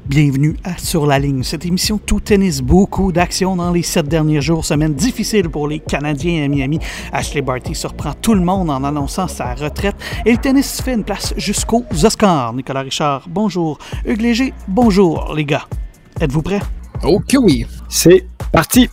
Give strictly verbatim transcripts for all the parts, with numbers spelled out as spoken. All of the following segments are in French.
Bienvenue à Sur la ligne, cette émission tout tennis, beaucoup d'action dans les sept derniers jours, semaine difficile pour les Canadiens à Miami. Ashley Barty surprend tout le monde en annonçant sa retraite et le tennis fait une place jusqu'aux Oscars. Nicolas Richard, bonjour. Hugues Léger, bonjour les gars. Êtes-vous prêts? Ok oui, c'est parti!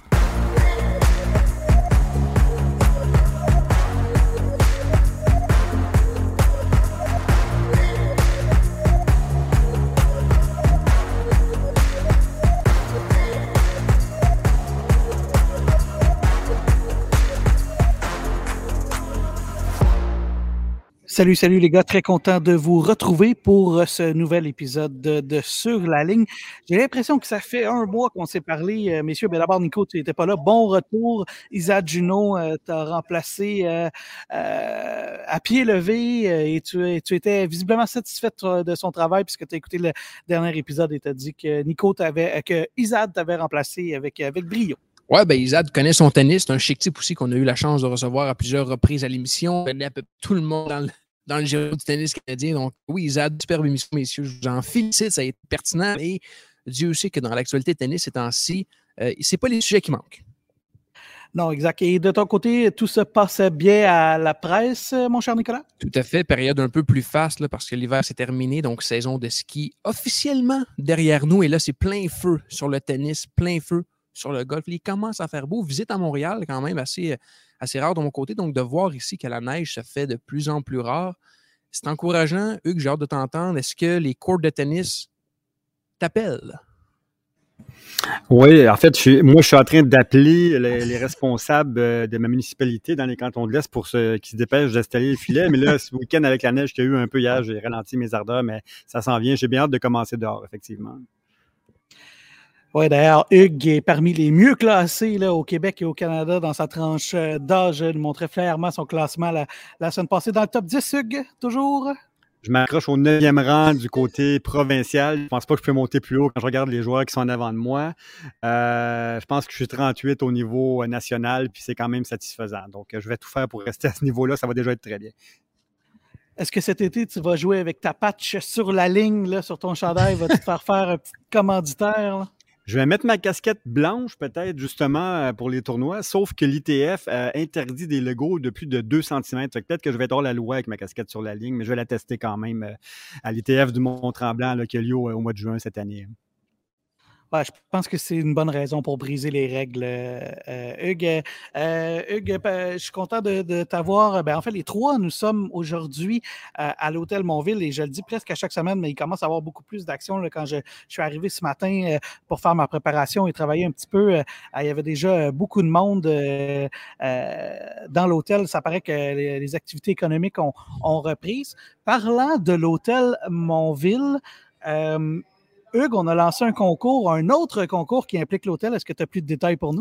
Salut, salut les gars, très content de vous retrouver pour ce nouvel épisode de, de Sur la ligne. J'ai l'impression que ça fait un mois qu'on s'est parlé, euh, messieurs. Mais d'abord, Nico, tu n'étais pas là. Bon retour. Isa Juno euh, t'a remplacé euh, euh, à pied levé euh, et tu, tu étais visiblement satisfaite de son travail puisque tu as écouté le dernier épisode et tu as dit que Nico t'avait, que Isa t'avait remplacé avec, avec brio. Ouais, ben Isad connaît son tennis. C'est un chic type aussi qu'on a eu la chance de recevoir à plusieurs reprises à l'émission. Il connaît à peu près tout le monde dans le, dans le giron du tennis canadien. Donc oui, Isad, superbe émission, messieurs. Je vous en félicite, ça a été pertinent. Et Dieu sait que dans l'actualité tennis ces temps-ci, euh, c'est pas les sujets qui manquent. Non, exact. Et de ton côté, tout se passait bien à la presse, mon cher Nicolas? Tout à fait. Période un peu plus faste là, parce que l'hiver s'est terminé. Donc, saison de ski officiellement derrière nous. Et là, c'est plein feu sur le tennis, plein feu sur le golf. Il commence à faire beau. Visite à Montréal, quand même assez, assez rare de mon côté. Donc, de voir ici que la neige se fait de plus en plus rare, c'est encourageant. Hugues, j'ai hâte de t'entendre. Est-ce que les courts de tennis t'appellent? Oui, en fait, je suis, moi, je suis en train d'appeler les, les responsables de ma municipalité dans les cantons de l'Est pour ceux qui se dépêchent d'installer le filet. Mais là, ce week-end, avec la neige qu'il y a eu un peu hier, j'ai ralenti mes ardeurs, mais ça s'en vient. J'ai bien hâte de commencer dehors, effectivement. Oui, d'ailleurs, Hugues est parmi les mieux classés là, au Québec et au Canada dans sa tranche d'âge. Il montrait fièrement son classement la, la semaine passée. Dans le top dix, Hugues, toujours? Je m'accroche au neuvième rang du côté provincial. Je ne pense pas que je peux monter plus haut quand je regarde les joueurs qui sont en avant de moi. Euh, je pense que je suis trente-huit au niveau national, puis c'est quand même satisfaisant. Donc, je vais tout faire pour rester à ce niveau-là. Ça va déjà être très bien. Est-ce que cet été, tu vas jouer avec ta patch sur la ligne, là, sur ton chandail? Vas-tu te faire faire un petit commanditaire? Là? Je vais mettre ma casquette blanche, peut-être, justement, pour les tournois, sauf que l'I T F euh, interdit des logos de plus de deux centimètres. Fait que peut-être que je vais être hors la loi avec ma casquette sur la ligne, mais je vais la tester quand même euh, à l'I T F du Mont-Tremblant là, qui a lieu au, au mois de juin cette année. Ouais, je pense que c'est une bonne raison pour briser les règles, euh, Hugues. Euh, Hugues, je suis content de, de t'avoir. Ben, en fait, les trois, nous sommes aujourd'hui euh, à l'hôtel Montville et je le dis presque à chaque semaine, mais il commence à avoir beaucoup plus d'action. Quand je, je suis arrivé ce matin euh, pour faire ma préparation et travailler un petit peu, euh, il y avait déjà beaucoup de monde euh, euh, dans l'hôtel. Ça paraît que les, les activités économiques ont, ont reprise. Parlant de l'hôtel Montville, euh, Hugues, on a lancé un concours, un autre concours qui implique l'hôtel. Est-ce que tu as plus de détails pour nous?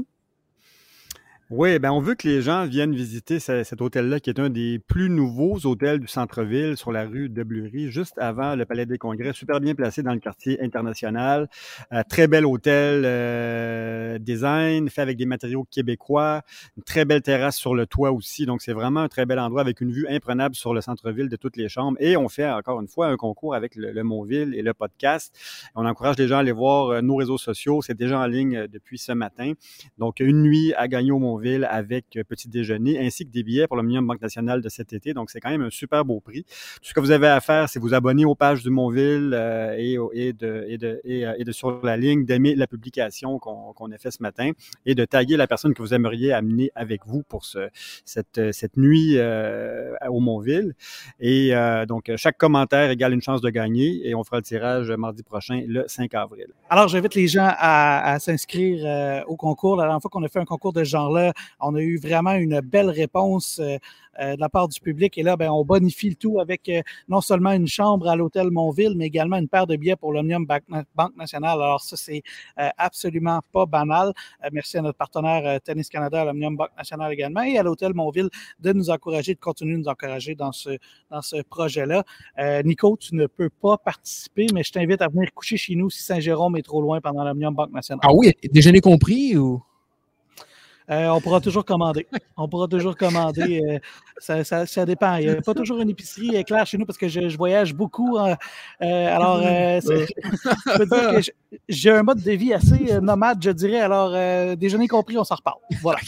Oui, ben on veut que les gens viennent visiter ce, cet hôtel-là, qui est un des plus nouveaux hôtels du centre-ville, sur la rue de Bleury, juste avant le Palais des Congrès, super bien placé dans le quartier international. Euh, très bel hôtel, euh, design, fait avec des matériaux québécois, une très belle terrasse sur le toit aussi, donc c'est vraiment un très bel endroit avec une vue imprenable sur le centre-ville de toutes les chambres. Et on fait encore une fois un concours avec le, le Montville et le podcast. On encourage les gens à aller voir nos réseaux sociaux, c'est déjà en ligne depuis ce matin. Donc, une nuit à gagner au Montville avec petit déjeuner, ainsi que des billets pour le Millennium Banque Nationale de cet été. Donc, c'est quand même un super beau prix. Tout ce que vous avez à faire, c'est vous abonner aux pages du Montville euh, et, et, de, et, de, et, et de sur la ligne, d'aimer la publication qu'on, qu'on a fait ce matin et de taguer la personne que vous aimeriez amener avec vous pour ce, cette, cette nuit euh, au Montville. Et euh, donc, chaque commentaire égale une chance de gagner et on fera le tirage mardi prochain, le cinq avril. Alors, j'invite les gens à, à s'inscrire euh, au concours. La dernière fois qu'on a fait un concours de ce genre-là, on a eu vraiment une belle réponse euh, euh, de la part du public. Et là, ben, on bonifie le tout avec euh, non seulement une chambre à l'hôtel Montville, mais également une paire de billets pour l'Omnium Banque Nationale. Alors ça, c'est euh, absolument pas banal. Euh, merci à notre partenaire euh, Tennis Canada, à l'Omnium Banque Nationale également, et à l'hôtel Montville de nous encourager, de continuer de nous encourager dans ce, dans ce projet-là. Euh, Nico, tu ne peux pas participer, mais je t'invite à venir coucher chez nous si Saint-Jérôme est trop loin pendant l'Omnium Banque Nationale. Ah oui, déjeuner compris ou... Euh, on pourra toujours commander. On pourra toujours commander. Euh, ça, ça, ça dépend. Il n'y a pas toujours une épicerie claire chez nous parce que je, je voyage beaucoup. Euh, euh, alors, euh, je peux dire que j'ai un mode de vie assez euh, nomade, je dirais. Alors, euh, déjeuner compris, on s'en reparle. Voilà.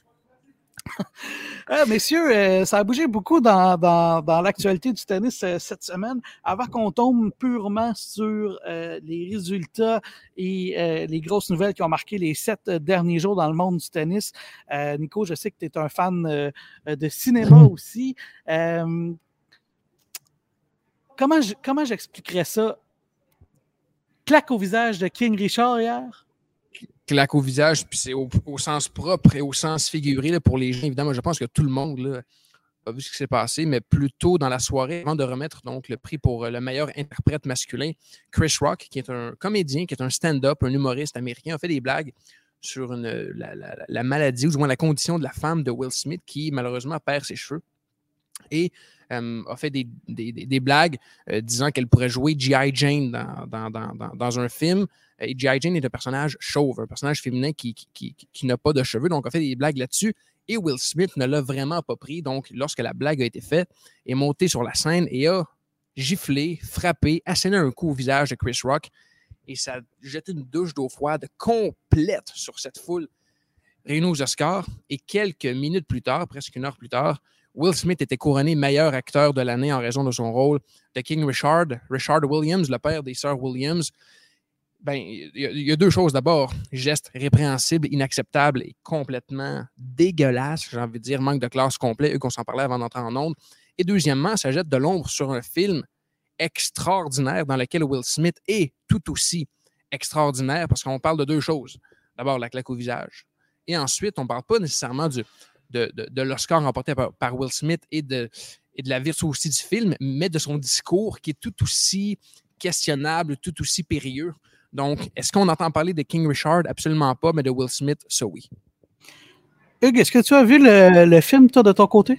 Euh, messieurs, euh, ça a bougé beaucoup dans, dans, dans l'actualité du tennis euh, cette semaine. Avant qu'on tombe purement sur euh, les résultats et euh, les grosses nouvelles qui ont marqué les sept derniers jours dans le monde du tennis, euh, Nico, je sais que tu es un fan euh, de cinéma aussi. Euh, comment, je, comment j'expliquerais ça? Claque au visage de King Richard hier? Claque au visage, puis c'est au, au sens propre et au sens figuré là, pour les gens. Évidemment, je pense que tout le monde là, a vu ce qui s'est passé, mais plus tôt dans la soirée, avant de remettre donc le prix pour le meilleur interprète masculin, Chris Rock, qui est un comédien, qui est un stand-up, un humoriste américain, a fait des blagues sur une, la, la, la maladie, ou du moins la condition de la femme de Will Smith, qui malheureusement perd ses cheveux. Et euh, a fait des, des, des blagues euh, disant qu'elle pourrait jouer G I. Jane dans, dans, dans, dans, dans un film. Et G I. Jane est un personnage chauve, un personnage féminin qui, qui, qui, qui n'a pas de cheveux, donc a fait des blagues là-dessus. Et Will Smith ne l'a vraiment pas pris. Donc, lorsque la blague a été faite, est monté sur la scène et a giflé, frappé, asséné un coup au visage de Chris Rock. Et ça a jeté une douche d'eau froide complète sur cette foule réunie aux Oscars. Et quelques minutes plus tard, presque une heure plus tard, Will Smith était couronné meilleur acteur de l'année en raison de son rôle de King Richard. Richard Williams, le père des sœurs Williams. Ben, il y, y a deux choses. D'abord, geste répréhensible, inacceptable et complètement dégueulasse. J'ai envie de dire, manque de classe complet, eux qu'on s'en parlait avant d'entrer en ondes. Et deuxièmement, ça jette de l'ombre sur un film extraordinaire dans lequel Will Smith est tout aussi extraordinaire parce qu'on parle de deux choses. D'abord, la claque au visage. Et ensuite, on ne parle pas nécessairement du, de, de, de l'Oscar remporté par, par Will Smith et de, et de la virtuosité du film, mais de son discours qui est tout aussi questionnable, tout aussi périlleux. Donc, est-ce qu'on entend parler de King Richard? Absolument pas, mais de Will Smith, ça oui. Hugues, est-ce que tu as vu le, le film, toi, de ton côté?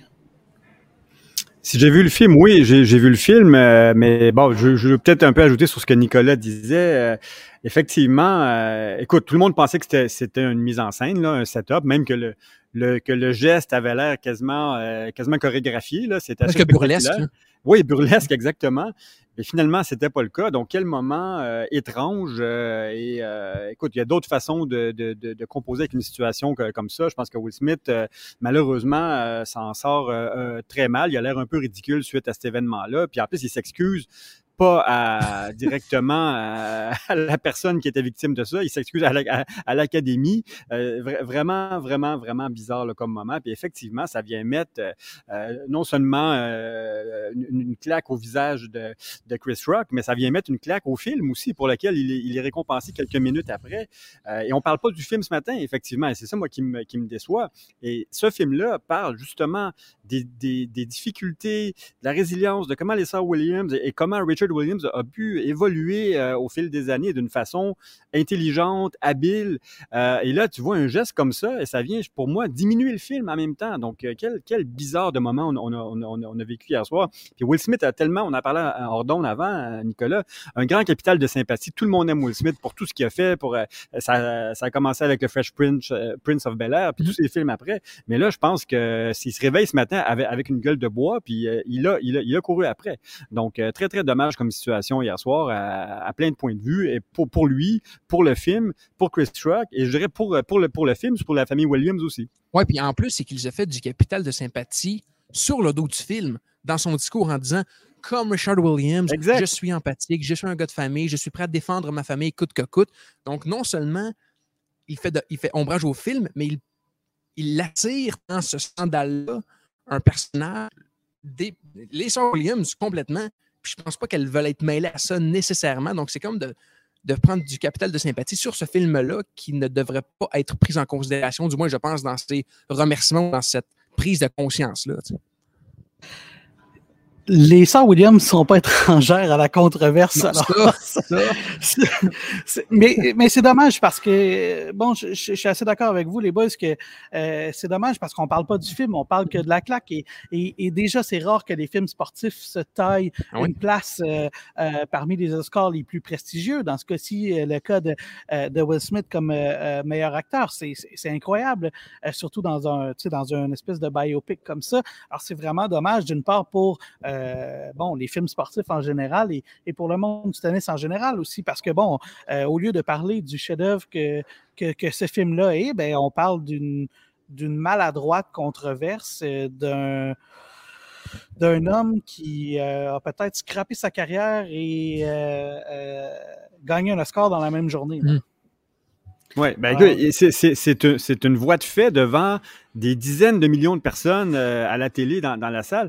Si j'ai vu le film, oui, j'ai, j'ai vu le film, euh, mais bon, je, je veux peut-être un peu ajouter sur ce que Nicolas disait. Euh, effectivement, euh, écoute, tout le monde pensait que c'était, c'était une mise en scène, là, un setup, même que le, le, que le geste avait l'air quasiment, euh, quasiment chorégraphié. Là, c'était assez burlesque. Oui, burlesque, exactement. Mais finalement, c'était pas le cas. Donc, quel moment euh, étrange. Euh, et euh, écoute, il y a d'autres façons de, de, de, de composer avec une situation que, comme ça. Je pense que Will Smith, euh, malheureusement, euh, s'en sort euh, euh, très mal. Il a l'air un peu ridicule suite à cet événement-là. Puis en plus, il s'excuse pas à, directement à, à la personne qui était victime de ça. Il s'excuse à, la, à, à l'académie. Euh, vra- vraiment, vraiment, vraiment bizarre là, comme moment. Puis effectivement, ça vient mettre euh, non seulement euh, une, une claque au visage de, de Chris Rock, mais ça vient mettre une claque au film aussi, pour lequel il est, il est récompensé quelques minutes après. Euh, et on parle pas du film ce matin, effectivement. Et c'est ça, moi, qui me, qui me déçoit. Et ce film-là parle justement des, des, des difficultés, de la résilience, de comment les sœurs Williams et, et comment Richard Williams a pu évoluer euh, au fil des années d'une façon intelligente, habile. Euh, et là, tu vois un geste comme ça et ça vient, pour moi, diminuer le film en même temps. Donc, euh, quel, quel bizarre de moment on, on, a, on, a, on a vécu hier soir. Puis Will Smith a tellement, on en parlait hors d'onde avant, Nicolas, un grand capital de sympathie. Tout le monde aime Will Smith pour tout ce qu'il a fait. Pour euh, ça, ça a commencé avec le Fresh Prince, euh, Prince of Bel-Air, puis mm-hmm. tous ses films après. Mais là, je pense que s'il se réveille ce matin avec, avec une gueule de bois, puis euh, il, a, il, a, il a couru après. Donc, euh, très, très dommage comme situation hier soir à, à plein de points de vue. Et pour, pour lui, pour le film, pour Chris Rock, et je dirais pour, pour, le, pour le film, c'est pour la famille Williams aussi. Oui, puis en plus, c'est qu'il a fait du capital de sympathie sur le dos du film, dans son discours en disant « Comme Richard Williams, exact. Je suis empathique, je suis un gars de famille, je suis prêt à défendre ma famille coûte que coûte. » Donc, non seulement il fait, de, il fait ombrage au film, mais il, il attire dans ce scandale-là un personnage, des, les sœurs Williams complètement. Puis je pense pas qu'elles veulent être mêlées à ça nécessairement. Donc, c'est comme de, de prendre du capital de sympathie sur ce film-là qui ne devrait pas être pris en considération, du moins, je pense, dans ces remerciements, dans cette prise de conscience-là. Tu sais. Les sœurs Williams ne sont pas étrangères à la controverse. Non, alors, ça, ça. c'est, c'est, mais, mais c'est dommage parce que, bon, je, je, je suis assez d'accord avec vous, les boys, que euh, c'est dommage parce qu'on ne parle pas du film, on parle que de la claque. Et, et, et déjà, c'est rare que les films sportifs se taillent ah oui? une place euh, euh, parmi les Oscars les plus prestigieux. Dans ce cas-ci, le cas de, euh, de Will Smith comme euh, meilleur acteur, c'est, c'est, c'est incroyable, euh, surtout dans un, tu sais, dans une espèce de biopic comme ça. Alors, c'est vraiment dommage, d'une part, pour euh, Euh, bon, les films sportifs en général et, et pour le monde du tennis en général aussi, parce que, bon, euh, au lieu de parler du chef-d'œuvre que, que, que ce film-là est, ben, on parle d'une, d'une maladroite controverse, euh, d'un, d'un homme qui euh, a peut-être scrappé sa carrière et euh, euh, gagné un Oscar dans la même journée. Mmh. Oui, ben Alors, c'est, c'est, c'est, un, c'est une voie de fait devant des dizaines de millions de personnes euh, à la télé, dans, dans la salle.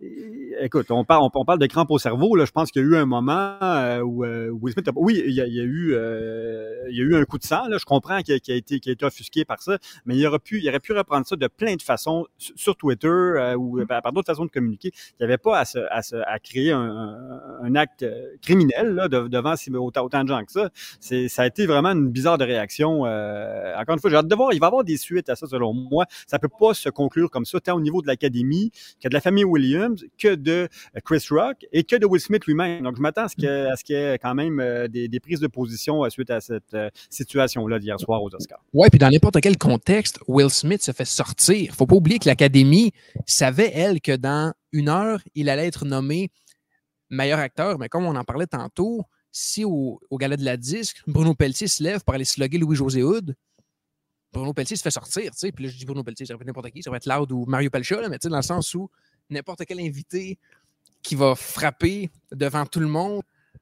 Écoute, on parle, on parle de crampes au cerveau. Là, je pense qu'il y a eu un moment euh, où euh, Will Smith a, oui, il y a, il y a eu, euh, il y a eu un coup de sang. Là, je comprends qu'il a, qu'il a été, qu'il a été offusqué par ça, mais il aurait pu, il aurait pu reprendre ça de plein de façons sur Twitter euh, ou par, par d'autres façons de communiquer. Il n'y avait pas à, se, à, se, à créer un, un, un acte criminel là, de, devant autant, autant de gens que ça. C'est, ça a été vraiment une bizarre de réaction. Euh, encore une fois, j'ai hâte de voir. Il va y avoir des suites à ça, selon moi. Ça peut pas se conclure comme ça, tant au niveau de l'Académie que de la famille Williams, que de Chris Rock et que de Will Smith lui-même. Donc, je m'attends à ce, que, à ce qu'il y ait quand même euh, des, des prises de position euh, suite à cette euh, situation-là d'hier soir aux Oscars. Oui, puis dans n'importe quel contexte, Will Smith se fait sortir. Il ne faut pas oublier que l'Académie savait, elle, que dans une heure, il allait être nommé meilleur acteur. Mais comme on en parlait tantôt, si au, au gala de la disque, Bruno Pelletier se lève pour aller slugger Louis-José Hood, Bruno Pelletier se fait sortir. T'sais. Puis là, je dis Bruno Pelletier, ça va être n'importe qui, ça va être Loud ou Mario Pelcha, là, mais dans le sens où n'importe quel invité qui va frapper devant tout le monde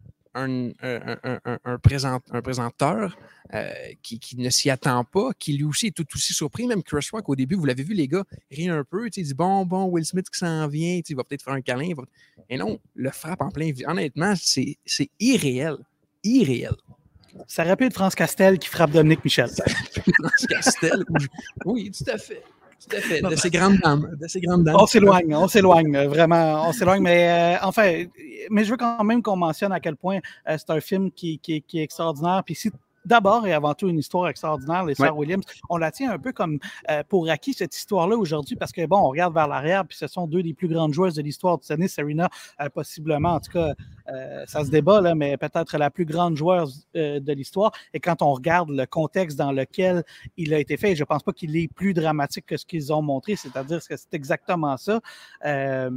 un, un, un, un, un, présent, un présenteur euh, qui, qui ne s'y attend pas, qui lui aussi est tout aussi surpris. Même Chris Rock, au début, vous l'avez vu, les gars, rit un peu. Il dit bon, bon, Will Smith qui s'en vient, il va peut-être faire un câlin. Va... Et non, le frappe en plein. Honnêtement, c'est, c'est irréel. Irréel. Ça rappelle France Castel qui frappe Dominique Michel. France Castel, oui, tout à fait. Tout à fait, de ces grandes dames. De ces grandes dames. On s'éloigne, on s'éloigne, vraiment, on s'éloigne, mais euh, enfin, mais je veux quand même qu'on mentionne à quel point euh, c'est un film qui, qui, qui est extraordinaire. Puis si d'abord et avant tout une histoire extraordinaire, les sœurs ouais. Williams, on la tient un peu comme euh, pour acquis cette histoire-là aujourd'hui parce que bon, on regarde vers l'arrière puis ce sont deux des plus grandes joueuses de l'histoire du tennis, Serena, euh, possiblement, en tout cas, euh, ça se débat là, mais peut-être la plus grande joueuse euh, de l'histoire. Et quand on regarde le contexte dans lequel il a été fait, je pense pas qu'il est plus dramatique que ce qu'ils ont montré, c'est-à-dire que c'est exactement ça. Euh,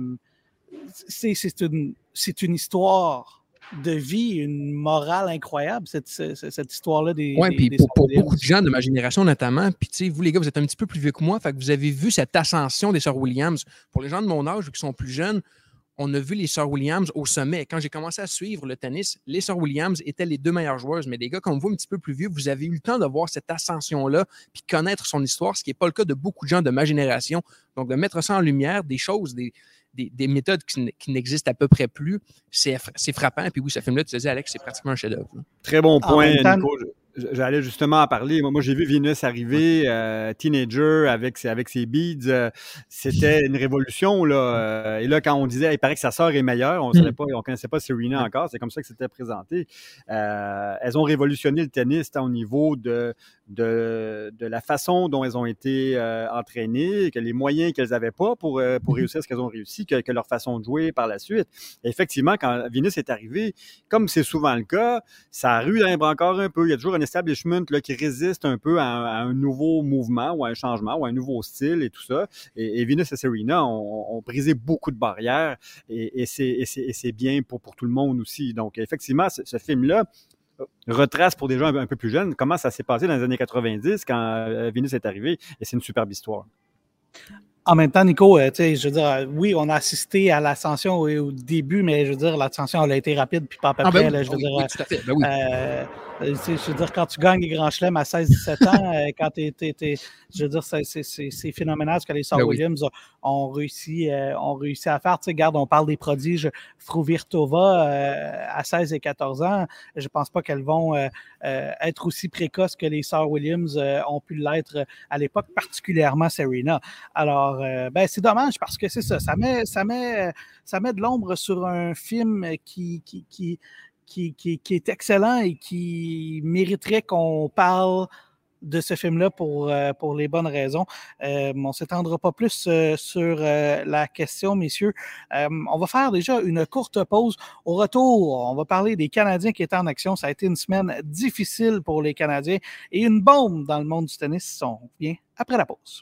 c'est, c'est une, c'est une histoire de vie, une morale incroyable, cette, cette, cette histoire-là des Oui, puis pour, pour beaucoup de gens de ma génération notamment, puis tu sais, vous les gars, vous êtes un petit peu plus vieux que moi, fait que vous avez vu cette ascension des sœurs Williams. Pour les gens de mon âge qui sont plus jeunes, on a vu les sœurs Williams au sommet. Quand j'ai commencé à suivre le tennis, les sœurs Williams étaient les deux meilleures joueuses, mais des gars comme vous, un petit peu plus vieux, vous avez eu le temps de voir cette ascension-là, puis connaître son histoire, ce qui n'est pas le cas de beaucoup de gens de ma génération. Donc, de mettre ça en lumière, des choses, des... Des, des méthodes qui, qui n'existent à peu près plus, c'est, c'est frappant. Puis oui, ce film-là, tu te dis, Alex, c'est pratiquement un chef-d'œuvre. Très bon point, Nico. J'allais justement en parler. Moi, j'ai vu Venus arriver, euh, teenager, avec ses, avec ses beads. Euh, c'était une révolution, là. Et là, quand on disait, il paraît que sa sœur est meilleure, on ne mm. connaissait pas Serena encore. C'est comme ça que c'était présenté. Euh, elles ont révolutionné le tennis tant au niveau de, de, de la façon dont elles ont été euh, entraînées, que les moyens qu'elles n'avaient pas pour, euh, pour réussir ce qu'elles ont réussi, que, que leur façon de jouer par la suite. Et effectivement, quand Venus est arrivée, comme c'est souvent le cas, ça rude encore un peu. Il y a toujours un establishment là, qui résiste un peu à un, à un nouveau mouvement ou à un changement ou à un nouveau style et tout ça. Et, et Venus et Serena ont, ont brisé beaucoup de barrières et, et, c'est, et, c'est, et c'est bien pour, pour tout le monde aussi. Donc, effectivement, ce, ce film-là retrace pour des gens un, un peu plus jeunes comment ça s'est passé dans les années quatre-vingt-dix quand euh, Venus est arrivée et c'est une superbe histoire. En même temps, Nico, euh, je veux dire, oui, on a assisté à l'ascension au, au début, mais je veux dire, l'ascension elle a été rapide puis pas à peu ah, près. Ben, là, je veux oui, dire, oui, tout à fait. Ben oui. euh, Euh, je veux dire, quand tu gagnes les grands chelems à seize dix-sept ans, euh, quand tu es, je veux dire, c'est, c'est, c'est, c'est phénoménal ce que les Sœurs oui. Williams ont réussi, euh, ont réussi à faire. Tu sais, regarde, on parle des prodiges Fruhvirtova euh, à seize et quatorze ans. Je pense pas qu'elles vont euh, euh, être aussi précoces que les Sœurs Williams euh, ont pu l'être à l'époque, particulièrement Serena. Alors, euh, ben, c'est dommage parce que c'est ça, ça met, ça met, ça met de l'ombre sur un film qui, qui, qui Qui, qui, qui est excellent et qui mériterait qu'on parle de ce film-là pour, euh, pour les bonnes raisons. Euh, on ne s'étendra pas plus euh, sur euh, la question, messieurs. Euh, on va faire déjà une courte pause. Au retour, on va parler des Canadiens qui étaient en action. Ça a été une semaine difficile pour les Canadiens et une bombe dans le monde du tennis. On revient après la pause.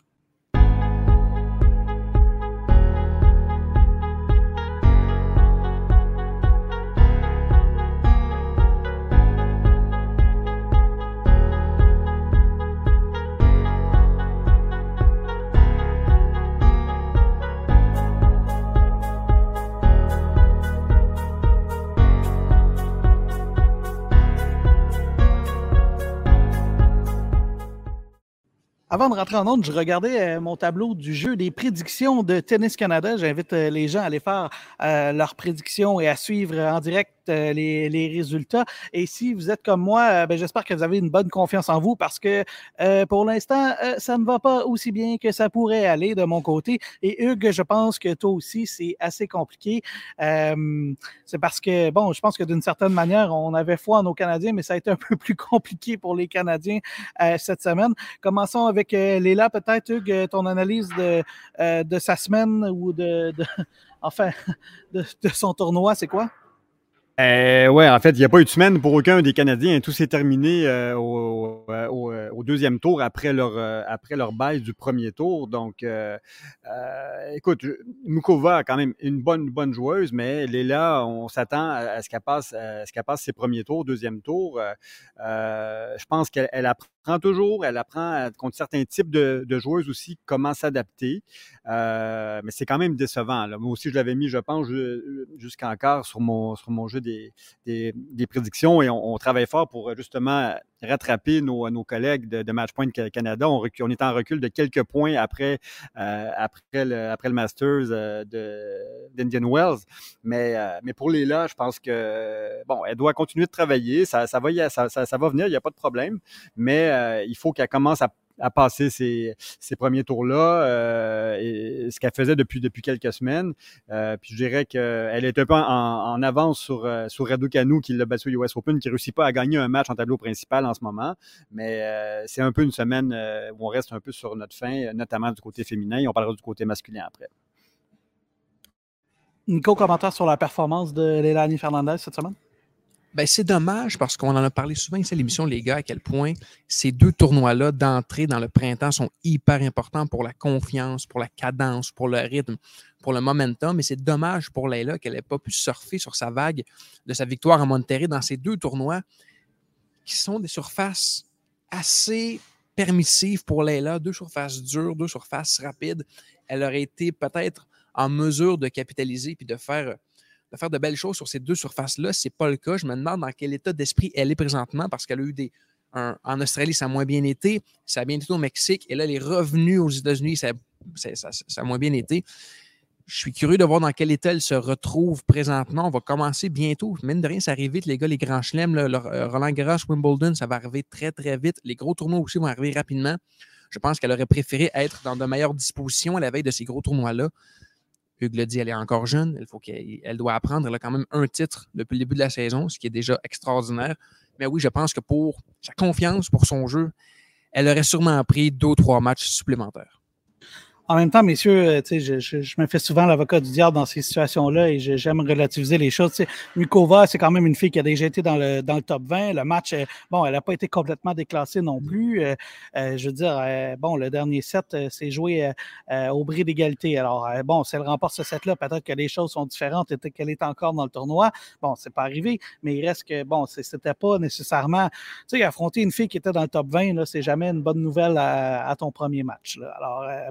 Avant de rentrer en onde, je regardais euh, mon tableau du jeu des prédictions de Tennis Canada. J'invite euh, les gens à aller faire euh, leurs prédictions et à suivre en direct euh, les, les résultats. Et si vous êtes comme moi, euh, ben, j'espère que vous avez une bonne confiance en vous parce que euh, pour l'instant, euh, ça ne va pas aussi bien que ça pourrait aller de mon côté. Et Hugues, je pense que toi aussi, c'est assez compliqué. Euh, c'est parce que, bon, je pense que d'une certaine manière, on avait foi en nos Canadiens, mais ça a été un peu plus compliqué pour les Canadiens euh, cette semaine. Commençons avec euh, Léla, peut-être, Hugues, ton analyse de, euh, de sa semaine ou de, de enfin, de, de son tournoi, c'est quoi? Euh, ouais, en fait, il n'y a pas eu de semaine pour aucun des Canadiens. Tout s'est terminé euh, au, au, au deuxième tour après leur euh, après leur bail du premier tour. Donc, euh, euh, écoute, Muchova a quand même une bonne bonne joueuse, mais Léla, on s'attend à, à ce qu'elle passe à ce qu'elle passe ses premiers tours, deuxième tour. Euh, je pense qu'elle elle apprend toujours, elle apprend contre certains types de, de joueuses aussi comment s'adapter. Euh, mais c'est quand même décevant. Là. Moi aussi, je l'avais mis, je pense, jusqu'en quart sur mon sur mon jeu Des, des, des prédictions et on, on travaille fort pour justement rattraper nos, nos collègues de, de Matchpoint Canada. On, recule, on est en recul de quelques points après, euh, après, le, après le Masters euh, de, d'Indian Wells. Mais, euh, mais pour Léla, je pense que bon, elle doit continuer de travailler. Ça, ça, va, ça, ça, ça va venir, il n'y a pas de problème. Mais euh, il faut qu'elle commence à à passer ces, ces premiers tours-là, euh, et ce qu'elle faisait depuis, depuis quelques semaines. Euh, puis je dirais qu'elle est un peu en, en avance sur, euh, sur Raducanu qui l'a battu au U S Open, qui ne réussit pas à gagner un match en tableau principal en ce moment. Mais euh, c'est un peu une semaine euh, où on reste un peu sur notre fin, notamment du côté féminin, et on parlera du côté masculin après. Nico, commentaire sur la performance de Leilani Fernandez cette semaine? Ben, c'est dommage parce qu'on en a parlé souvent ici à l'émission, les gars, à quel point ces deux tournois-là d'entrée dans le printemps sont hyper importants pour la confiance, pour la cadence, pour le rythme, pour le momentum. Et c'est dommage pour Leila qu'elle n'ait pas pu surfer sur sa vague de sa victoire à Monterrey dans ces deux tournois qui sont des surfaces assez permissives pour Leila, deux surfaces dures, deux surfaces rapides. Elle aurait été peut-être en mesure de capitaliser puis de faire... de faire de belles choses sur ces deux surfaces-là. Ce n'est pas le cas. Je me demande dans quel état d'esprit elle est présentement parce qu'elle a eu des... Un, en Australie, ça a moins bien été. Ça a bien été au Mexique. Et là, elle est revenue aux États-Unis. Ça, ça, ça, ça a moins bien été. Je suis curieux de voir dans quel état elle se retrouve présentement. On va commencer bientôt. Mine de rien, ça arrive vite, les gars, les grands chelems. Là, le, euh, Roland Garros, Wimbledon, ça va arriver très, très vite. Les gros tournois aussi vont arriver rapidement. Je pense qu'elle aurait préféré être dans de meilleures dispositions à la veille de ces gros tournois-là. Hugues l'a dit, elle est encore jeune, il faut qu'elle elle doit apprendre. Elle a quand même un titre depuis le début de la saison, ce qui est déjà extraordinaire. Mais oui, je pense que pour sa confiance, pour son jeu, elle aurait sûrement pris deux ou trois matchs supplémentaires. En même temps, messieurs, je, je, je me fais souvent l'avocat du diable dans ces situations-là et je, j'aime relativiser les choses. T'sais, Muchova, c'est quand même une fille qui a déjà été dans le, dans le top vingt. Le match, bon, elle n'a pas été complètement déclassée non plus. Euh, euh, je veux dire, euh, bon, le dernier set euh, s'est joué euh, au bris d'égalité. Alors, euh, bon, si elle remporte ce set-là, peut-être que les choses sont différentes et qu'elle est encore dans le tournoi. Bon, c'est pas arrivé, mais il reste que, bon, c'était pas nécessairement... Tu sais, affronter une fille qui était dans le top vingt, là, c'est jamais une bonne nouvelle à, à ton premier match. Là. Alors, euh, bon, ce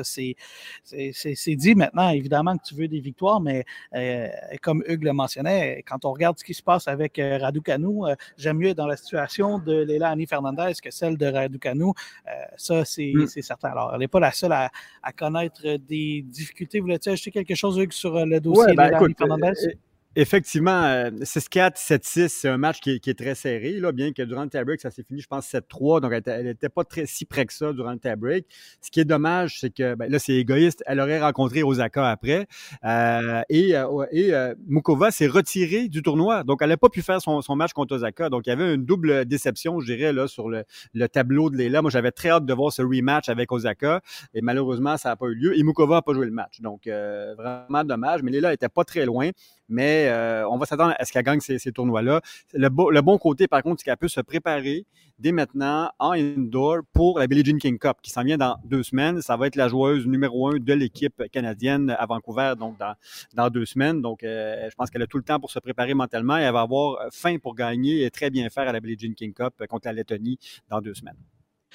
ça, c'est, c'est, c'est, c'est dit maintenant. Évidemment que tu veux des victoires, mais euh, comme Hugues le mentionnait, quand on regarde ce qui se passe avec euh, Raducanu, euh, j'aime mieux être dans la situation de Leilani Fernandez que celle de Raducanu. Euh, ça, c'est, mm. c'est certain. Alors, elle n'est pas la seule à, à connaître des difficultés. Voulais-tu ajouter quelque chose, Hugues, sur le dossier ouais, ben, Leilani écoute, Fernandez? Euh, Effectivement, euh, six quatre, sept six, c'est un match qui est, qui est très serré, là, bien que durant le tie-break, ça s'est fini, je pense, sept trois, donc elle n'était pas très, si près que ça durant le tie-break. Ce qui est dommage, c'est que, ben, là, c'est égoïste, elle aurait rencontré Osaka après, euh, et, euh, et euh, Muchova s'est retirée du tournoi, donc elle n'a pas pu faire son, son match contre Osaka, donc il y avait une double déception, je dirais, là, sur le, le tableau de Leila. Moi, j'avais très hâte de voir ce rematch avec Osaka, et malheureusement, ça n'a pas eu lieu, et Muchova n'a pas joué le match, donc euh, vraiment dommage, mais Leila n'était pas très loin, mais euh, on va s'attendre à ce qu'elle gagne ces, ces tournois-là. Le, bo- le bon côté, par contre, c'est qu'elle peut se préparer dès maintenant en indoor pour la Billie Jean King Cup qui s'en vient dans deux semaines. Ça va être la joueuse numéro un de l'équipe canadienne à Vancouver, donc dans, dans deux semaines. Donc, euh, je pense qu'elle a tout le temps pour se préparer mentalement et elle va avoir faim pour gagner et très bien faire à la Billie Jean King Cup contre la Lettonie dans deux semaines.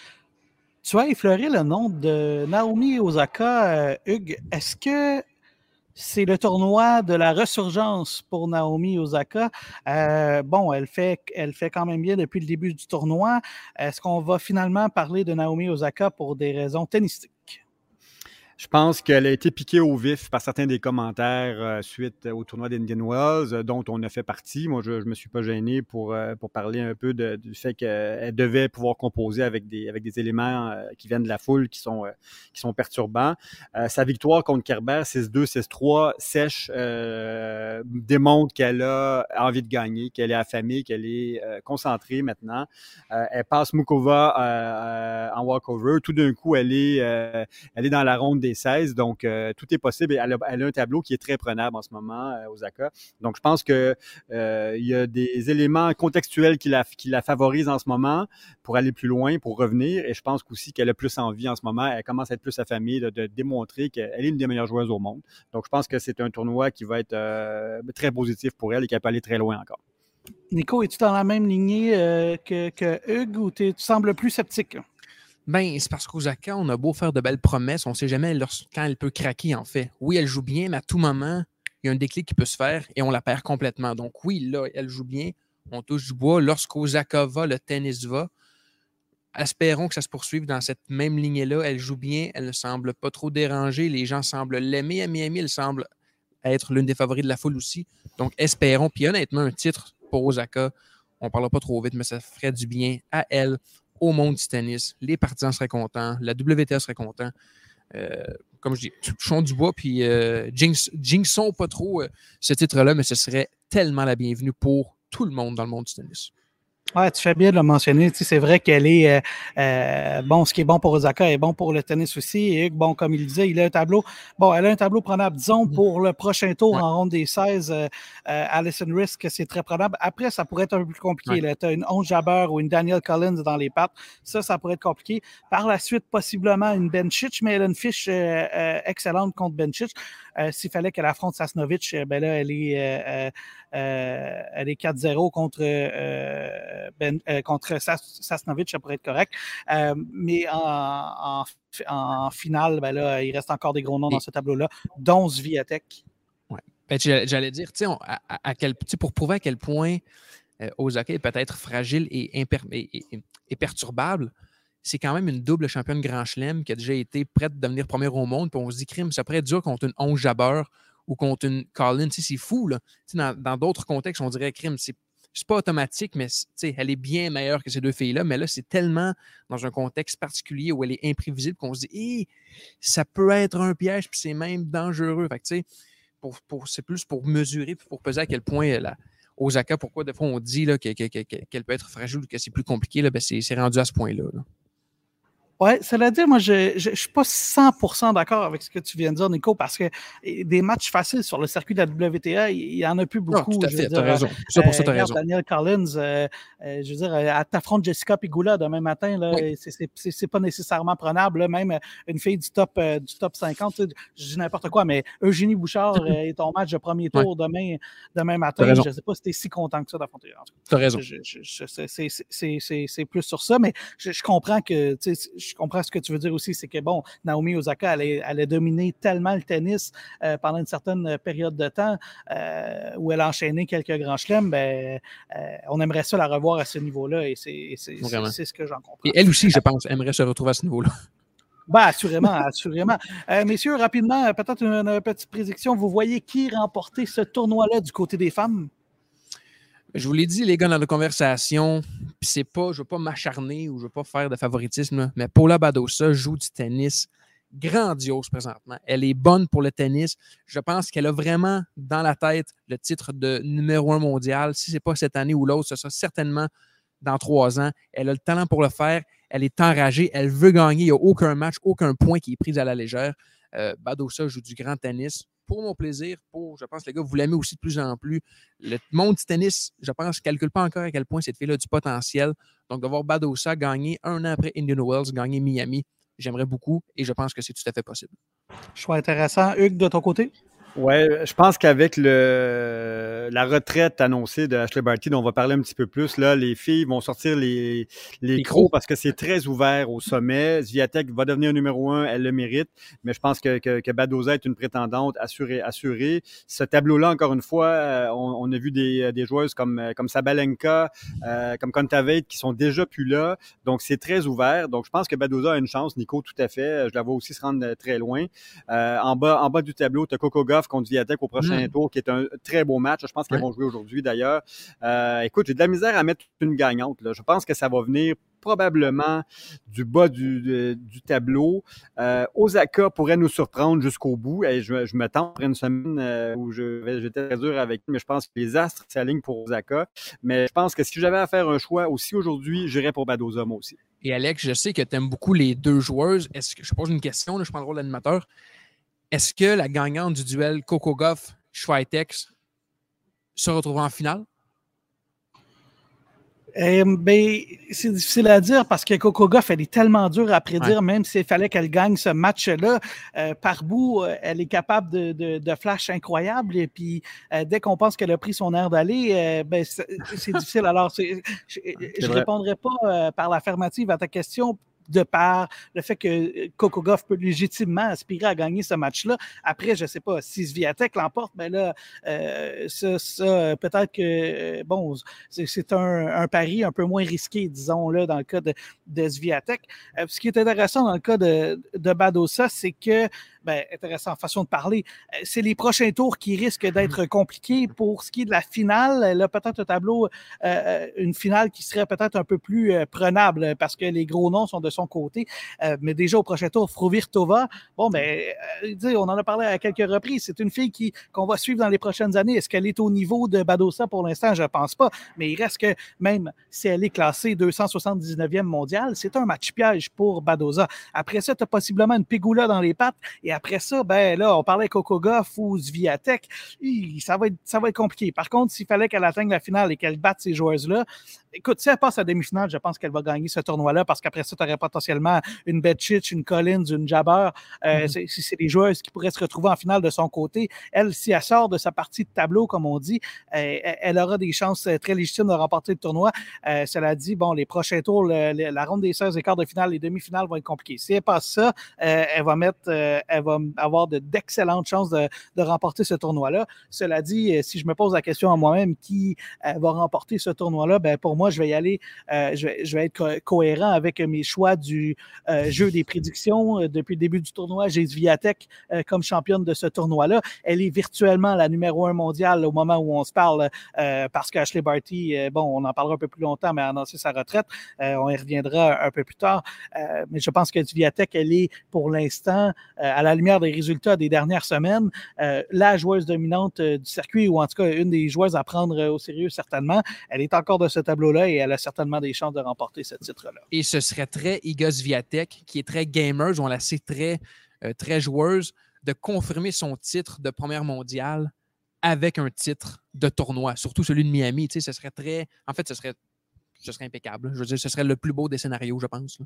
Tu as effleuré le nom de Naomi Osaka, euh, Hugues. Est-ce que c'est le tournoi de la ressurgence pour Naomi Osaka? Euh, bon, elle fait, elle fait quand même bien depuis le début du tournoi. Est-ce qu'on va finalement parler de Naomi Osaka pour des raisons tennistiques? Je pense qu'elle a été piquée au vif par certains des commentaires euh, suite au tournoi d'Indian Wells, euh, dont on a fait partie. Moi, je ne me suis pas gêné pour, euh, pour parler un peu de, du fait qu'elle devait pouvoir composer avec des, avec des éléments euh, qui viennent de la foule, qui sont, euh, qui sont perturbants. Euh, sa victoire contre Kerber, six deux, six trois, sèche, euh, démontre qu'elle a envie de gagner, qu'elle est affamée, qu'elle est euh, concentrée maintenant. Euh, elle passe Muchova euh, en walkover. Tout d'un coup, elle est, euh, elle est dans la ronde des seize, donc euh, tout est possible. Elle a, elle a un tableau qui est très prenable en ce moment, euh, Osaka. Donc, je pense que euh, il y a des éléments contextuels qui la, qui la favorisent en ce moment pour aller plus loin, pour revenir. Et je pense aussi qu'elle a plus envie en ce moment. Elle commence à être plus affamée de, de démontrer qu'elle est une des meilleures joueuses au monde. Donc, je pense que c'est un tournoi qui va être euh, très positif pour elle et qu'elle peut aller très loin encore. Nico, es-tu dans la même lignée euh, que, que Hugues ou tu sembles plus sceptique? Ben, c'est parce qu'Osaka, on a beau faire de belles promesses, on ne sait jamais quand elle peut craquer, en fait. Oui, elle joue bien, mais à tout moment, il y a un déclic qui peut se faire et on la perd complètement. Donc oui, là, elle joue bien, on touche du bois. Lorsqu'Osaka va, le tennis va. Espérons que ça se poursuive dans cette même lignée-là. Elle joue bien, elle ne semble pas trop dérangée. Les gens semblent l'aimer à Miami, elle semble être l'une des favoris de la foule aussi. Donc espérons. Puis honnêtement, un titre pour Osaka, on ne parlera pas trop vite, mais ça ferait du bien à elle, au monde du tennis. Les partisans seraient contents, la W T A serait content. Euh, comme je dis, touchons du bois, puis euh, jinx, jinxons pas trop euh, ce titre-là, mais ce serait tellement la bienvenue pour tout le monde dans le monde du tennis. Ouais, tu fais bien de le mentionner. Tu sais, c'est vrai qu'elle est euh, euh, bon, ce qui est bon pour Osaka est bon pour le tennis aussi. Et bon, comme il disait, il a un tableau. Bon, elle a un tableau prenable. Disons pour le prochain tour ouais. en ronde des seize, euh, euh, Alison Risk, c'est très prenable. Après, ça pourrait être un peu plus compliqué. Ouais. Tu as une Ons Jabeur ou une Danielle Collins dans les pattes. Ça, ça pourrait être compliqué. Par la suite, possiblement une Bencic, mais elle a une fiche euh, euh, excellente contre Bencic. Euh, s'il fallait qu'elle affronte Sasnovich, ben là, elle est, euh, euh, elle est quatre zéro contre, euh, ben, euh, contre Sas, Sasnovich, ça pourrait être correct. Euh, mais en, en, en finale, ben là, il reste encore des gros noms dans ce tableau-là, dont Swiatek. Ouais. Ben, j'allais dire, tu sais, à, à quel, pour prouver à quel point euh, Osaka est peut-être fragile et, imper, et, et, et perturbable, c'est quand même une double championne Grand Chelem qui a déjà été prête à devenir première au monde. Puis on se dit, crime, ça pourrait être dur contre une Ons Jabeur ou contre une Collins. Tu sais, c'est fou, là. Tu sais, dans, dans d'autres contextes, on dirait, crime, c'est, c'est pas automatique, mais tu sais, elle est bien meilleure que ces deux filles-là. Mais là, c'est tellement dans un contexte particulier où elle est imprévisible qu'on se dit, hé, ça peut être un piège, puis c'est même dangereux. Fait que, tu sais, pour, pour, c'est plus pour mesurer, puis pour peser à quel point la Osaka, pourquoi des fois on dit là, qu'elle, qu'elle, qu'elle peut être fragile ou que c'est plus compliqué, là, ben c'est, c'est rendu à ce point-là. Là. Oui, cela dit, moi, je ne suis pas cent pour cent d'accord avec ce que tu viens de dire, Nico, parce que des matchs faciles sur le circuit de la W T A, il n'y en a plus beaucoup. Non, tout à fait, tu as raison. Ça pour ça, tu as raison. Danielle Collins, euh, euh, je veux dire, elle t'affronte Jessica Pegula demain matin, là, oui. c'est, c'est, c'est, c'est pas nécessairement prenable, là, même une fille du top, euh, du top cinquante, je dis n'importe quoi, mais Eugénie Bouchard euh, est ton match de premier tour oui. demain, demain matin. Je ne sais pas si tu es si content que ça d'affronter. Tu as raison. Je, je, je, c'est, c'est, c'est, c'est, c'est plus sur ça, mais je, je comprends que, tu sais, je comprends ce que tu veux dire aussi, c'est que, bon, Naomi Osaka, elle, est, elle a dominé tellement le tennis euh, pendant une certaine période de temps euh, où elle a enchaîné quelques grands chelems, ben, euh, on aimerait ça la revoir à ce niveau-là et c'est, c'est, c'est, c'est ce que j'en comprends. Et elle aussi, je pense, aimerait se retrouver à ce niveau-là. Ben, assurément, assurément. Euh, messieurs, rapidement, peut-être une, une petite prédiction. Vous voyez qui remporter ce tournoi-là du côté des femmes? Je vous l'ai dit, les gars, dans la conversation, puis c'est pas, je veux pas m'acharner ou je veux pas faire de favoritisme, là, mais Paula Badosa joue du tennis grandiose présentement. Elle est bonne pour le tennis. Je pense qu'elle a vraiment dans la tête le titre de numéro un mondial. Si c'est pas cette année ou l'autre, ce sera certainement dans trois ans. Elle a le talent pour le faire. Elle est enragée. Elle veut gagner. Il n'y a aucun match, aucun point qui est pris à la légère. Euh, Badosa joue du grand tennis. Pour mon plaisir, pour, je pense, les gars, vous l'aimez aussi de plus en plus. Le monde du tennis, je pense, ne calcule pas encore à quel point cette fille-là a du potentiel. Donc, de voir Badosa gagner un an après Indian Wells, gagner Miami, j'aimerais beaucoup et je pense que c'est tout à fait possible. Choix intéressant. Hugues, de ton côté? Oui, je pense qu'avec le la retraite annoncée de Ashley Barty, dont on va parler un petit peu plus, là, les filles vont sortir les, les crocs parce que c'est très ouvert au sommet. Swiatek va devenir numéro un, elle le mérite, mais je pense que, que, que Badosa est une prétendante assurée. assurée. Ce tableau-là, encore une fois, on, on a vu des, des joueuses comme, comme Sabalenka, euh, comme Kontaveit qui sont déjà plus là, donc c'est très ouvert. Donc je pense que Badosa a une chance, Nico, tout à fait. Je la vois aussi se rendre très loin. Euh, en bas, en bas du tableau, tu as Coco Gauff contre Swiatek au prochain mmh. tour, qui est un très beau match. Je pense qu'ils ouais. vont jouer aujourd'hui, d'ailleurs. Euh, écoute, j'ai de la misère à mettre une gagnante, là. Je pense que ça va venir probablement du bas du, de, du tableau. Euh, Osaka pourrait nous surprendre jusqu'au bout. Et je, je me tente après une semaine euh, où je, j'étais très dur avec lui, mais je pense que les astres s'alignent pour Osaka. Mais je pense que si j'avais à faire un choix aussi aujourd'hui, j'irais pour Badosa, moi aussi. Et Alex, je sais que tu aimes beaucoup les deux joueuses. Est-ce que je pose une question, là, je prends le rôle d'animateur. Est-ce que la gagnante du duel Coco Gauff-Swiatek se retrouve en finale? Euh, ben, c'est difficile à dire parce que Coco Gauff, elle est tellement dure à prédire, ouais. même s'il fallait qu'elle gagne ce match-là. Euh, par bout, elle est capable de, de, de flash incroyables. Et puis, euh, dès qu'on pense qu'elle a pris son air d'aller, euh, ben, c'est, c'est difficile. Alors, c'est, je ne répondrai pas euh, par l'affirmative à ta question, de par le fait que Coco Gauff peut légitimement aspirer à gagner ce match-là. Après, je ne sais pas, si Swiatek l'emporte, ben là, euh, ça, ça peut-être que, bon, c'est, c'est un, un pari un peu moins risqué, disons-le, dans le cas de, de Swiatek. Euh, ce qui est intéressant dans le cas de, de Badosa, c'est que, ben, intéressant façon de parler, c'est les prochains tours qui risquent d'être compliqués. Pour ce qui est de la finale, elle a peut-être un tableau, euh, une finale qui serait peut-être un peu plus euh, prenable parce que les gros noms sont de son côté. Euh, mais déjà au prochain tour, Fruhvirtova, bon, ben, euh, on en a parlé à quelques reprises. C'est une fille qui, qu'on va suivre dans les prochaines années. Est-ce qu'elle est au niveau de Badosa pour l'instant? Je ne pense pas. Mais il reste que même si elle est classée deux cent soixante-dix-neuvième mondiale, c'est un match piège pour Badosa. Après ça, tu as possiblement une Pegula dans les pattes. Et après ça, ben là, on parlait Coco Gauff ou Swiatek. Ça va être, ça va être compliqué. Par contre, s'il fallait qu'elle atteigne la finale et qu'elle batte ces joueuses-là, écoute, si elle passe à demi-finale, je pense qu'elle va gagner ce tournoi-là parce qu'après ça, tu aurais potentiellement une Bečić, une Collins, une Jabber. Euh, mm-hmm. c'est, c'est des joueuses qui pourraient se retrouver en finale de son côté. Elle, si elle sort de sa partie de tableau, comme on dit, euh, elle aura des chances très légitimes de remporter le tournoi. Euh, cela dit, bon, les prochains tours, le, le, la ronde des seize, les quarts de finale, les demi-finales vont être compliqués. Si elle passe ça, euh, elle va mettre, euh, elle va avoir de, d'excellentes chances de, de remporter ce tournoi-là. Cela dit, si je me pose la question à moi-même, qui euh, va remporter ce tournoi-là, ben pour moi, je vais y aller, euh, je, vais, je vais être co- cohérent avec mes choix du euh, jeu des prédictions. Euh, depuis le début du tournoi, j'ai Swiatek euh, comme championne de ce tournoi-là. Elle est virtuellement la numéro un mondiale au moment où on se parle euh, parce qu'Ashley Barty, euh, bon, on en parlera un peu plus longtemps, mais a annoncé sa retraite. Euh, on y reviendra un peu plus tard. Euh, mais je pense que Swiatek, elle est pour l'instant, euh, à la lumière des résultats des dernières semaines, euh, la joueuse dominante euh, du circuit, ou en tout cas une des joueuses à prendre euh, au sérieux certainement. Elle est encore de ce tableau-là et elle a certainement des chances de remporter ce titre-là. Et ce serait très Iga Swiatek, qui est très gamer, on la sait très, euh, très joueuse, de confirmer son titre de première mondiale avec un titre de tournoi, surtout celui de Miami. Tu sais, ce serait très... En fait, ce serait, ce serait impeccable. Je veux dire, ce serait le plus beau des scénarios, je pense.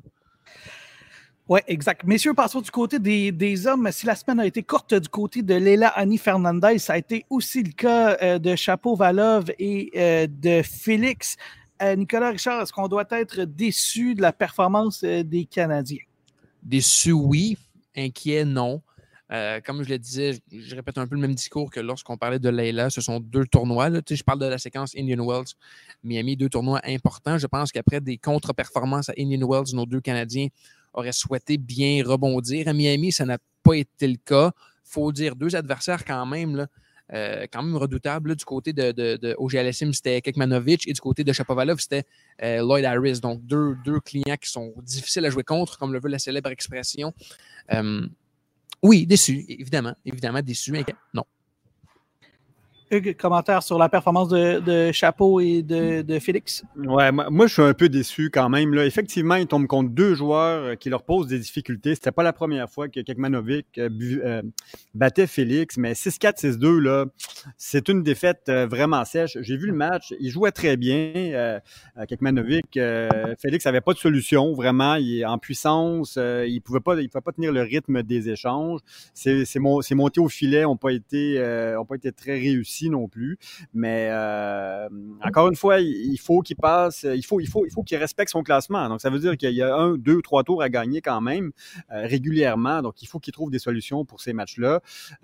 Oui, exact. Messieurs, passons du côté des, des hommes. Si la semaine a été courte du côté de Leila Annie Fernandez, ça a été aussi le cas euh, de Shapovalov et euh, de Félix. Euh, Nicolas Richard, est-ce qu'on doit être déçu de la performance euh, des Canadiens? Déçu, oui. Inquiet, non. Euh, comme je le disais, je, je répète un peu le même discours que lorsqu'on parlait de Layla. Ce sont deux tournois. Là. Je parle de la séquence Indian Wells, Miami, deux tournois importants. Je pense qu'après des contre-performances à Indian Wells, nos deux Canadiens auraient souhaité bien rebondir. À Miami, ça n'a pas été le cas. Il faut dire deux adversaires quand même, là, euh, quand même redoutables. Là, du côté de, de, de O G L S I M, c'était Kekmanovic et du côté de Shapovalov, c'était euh, Lloyd Harris. Donc, deux, deux clients qui sont difficiles à jouer contre, comme le veut la célèbre expression. Euh, Oui, déçu, évidemment. Évidemment, déçu, mais non. Hugues, commentaire sur la performance de, de Chapeau et de, de Félix? Ouais, moi, moi, je suis un peu déçu quand même. Là. Effectivement, ils tombent contre deux joueurs qui leur posent des difficultés. C'était pas la première fois que Kekmanovic euh, euh, battait Félix, mais six quatre, six deux, là, c'est une défaite euh, vraiment sèche. J'ai vu le match, il jouait très bien, euh, Kekmanovic. Euh, Félix n'avait pas de solution, vraiment. Il est en puissance, euh, il pouvait pas, il pouvait pas tenir le rythme des échanges. C'est, c'est, mon, c'est monté au filet, n'ont pas été, euh, ont pas été très réussis non plus, mais euh, encore une fois, il faut qu'il passe, il faut, il faut, il faut qu'il respecte son classement. Donc, ça veut dire qu'il y a un, deux, trois tours à gagner quand même euh, régulièrement. Donc, il faut qu'il trouve des solutions pour ces matchs-là.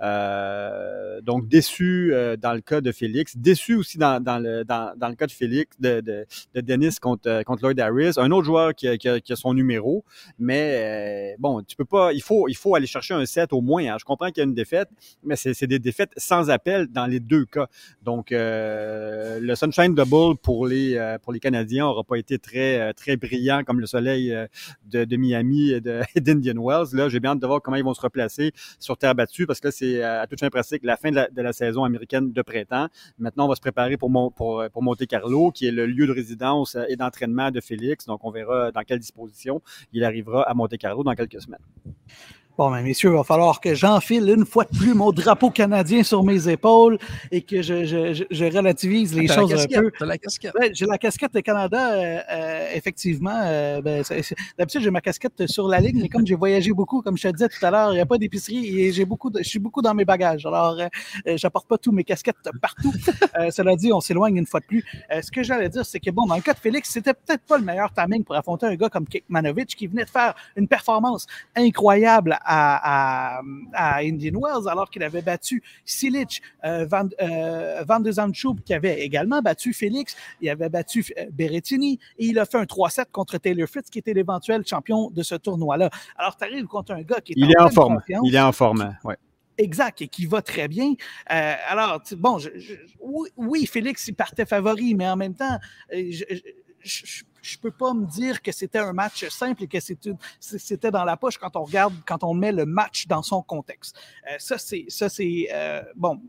Euh, donc, déçu euh, dans le cas de Félix, déçu aussi dans, dans, le, dans, dans le cas de Félix, de, de, de Dennis contre, contre Lloyd Harris, un autre joueur qui a, qui a, qui a son numéro, mais euh, bon, tu peux pas, il faut, il faut aller chercher un set au moins. Hein. Je comprends qu'il y a une défaite, mais c'est, c'est des défaites sans appel dans les deux cas. Donc, euh, le Sunshine Double pour les, euh, pour les Canadiens n'aura pas été très, très brillant comme le soleil euh, de, de Miami et de, d'Indian Wells. Là, j'ai bien hâte de voir comment ils vont se replacer sur terre battue parce que là, c'est à toute fin pratique la fin de la, de la saison américaine de printemps. Maintenant, on va se préparer pour, pour, pour Monte-Carlo, qui est le lieu de résidence et d'entraînement de Félix. Donc, on verra dans quelle disposition il arrivera à Monte-Carlo dans quelques semaines. Bon, ben, messieurs, il va falloir que j'enfile une fois de plus mon drapeau canadien sur mes épaules et que je, je, je relativise les ah, choses un peu. T'as la casquette. Ouais, j'ai la casquette de Canada, euh, euh, effectivement. Euh, ben, c'est, c'est, d'habitude, j'ai ma casquette sur la ligne, mais comme j'ai voyagé beaucoup, comme je te disais tout à l'heure, il n'y a pas d'épicerie et j'ai beaucoup de, je suis beaucoup dans mes bagages. Alors, euh, j'apporte pas tous mes casquettes partout. Euh, cela dit, on s'éloigne une fois de plus. Euh, ce que j'allais dire, c'est que, bon, dans le cas de Félix, c'était peut-être pas le meilleur timing pour affronter un gars comme Kekmanovic qui venait de faire une performance incroyable À, à, à Indian Wells, alors qu'il avait battu Cilic, euh, Van, euh, Van de Zandschulp, qui avait également battu Félix, il avait battu euh, Berrettini, et il a fait un trois sept contre Taylor Fritz, qui était l'éventuel champion de ce tournoi-là. Alors, tu arrives contre un gars qui est il en, est en forme. Confiance, il est en forme, oui. Exact, et qui va très bien. Euh, alors, bon, je, je, oui, oui, Félix, il partait favori, mais en même temps, je, je, je je peux pas me dire que c'était un match simple et que c'était dans la poche quand on regarde, quand on met le match dans son contexte. Euh, ça, c'est, ça, c'est euh, bon.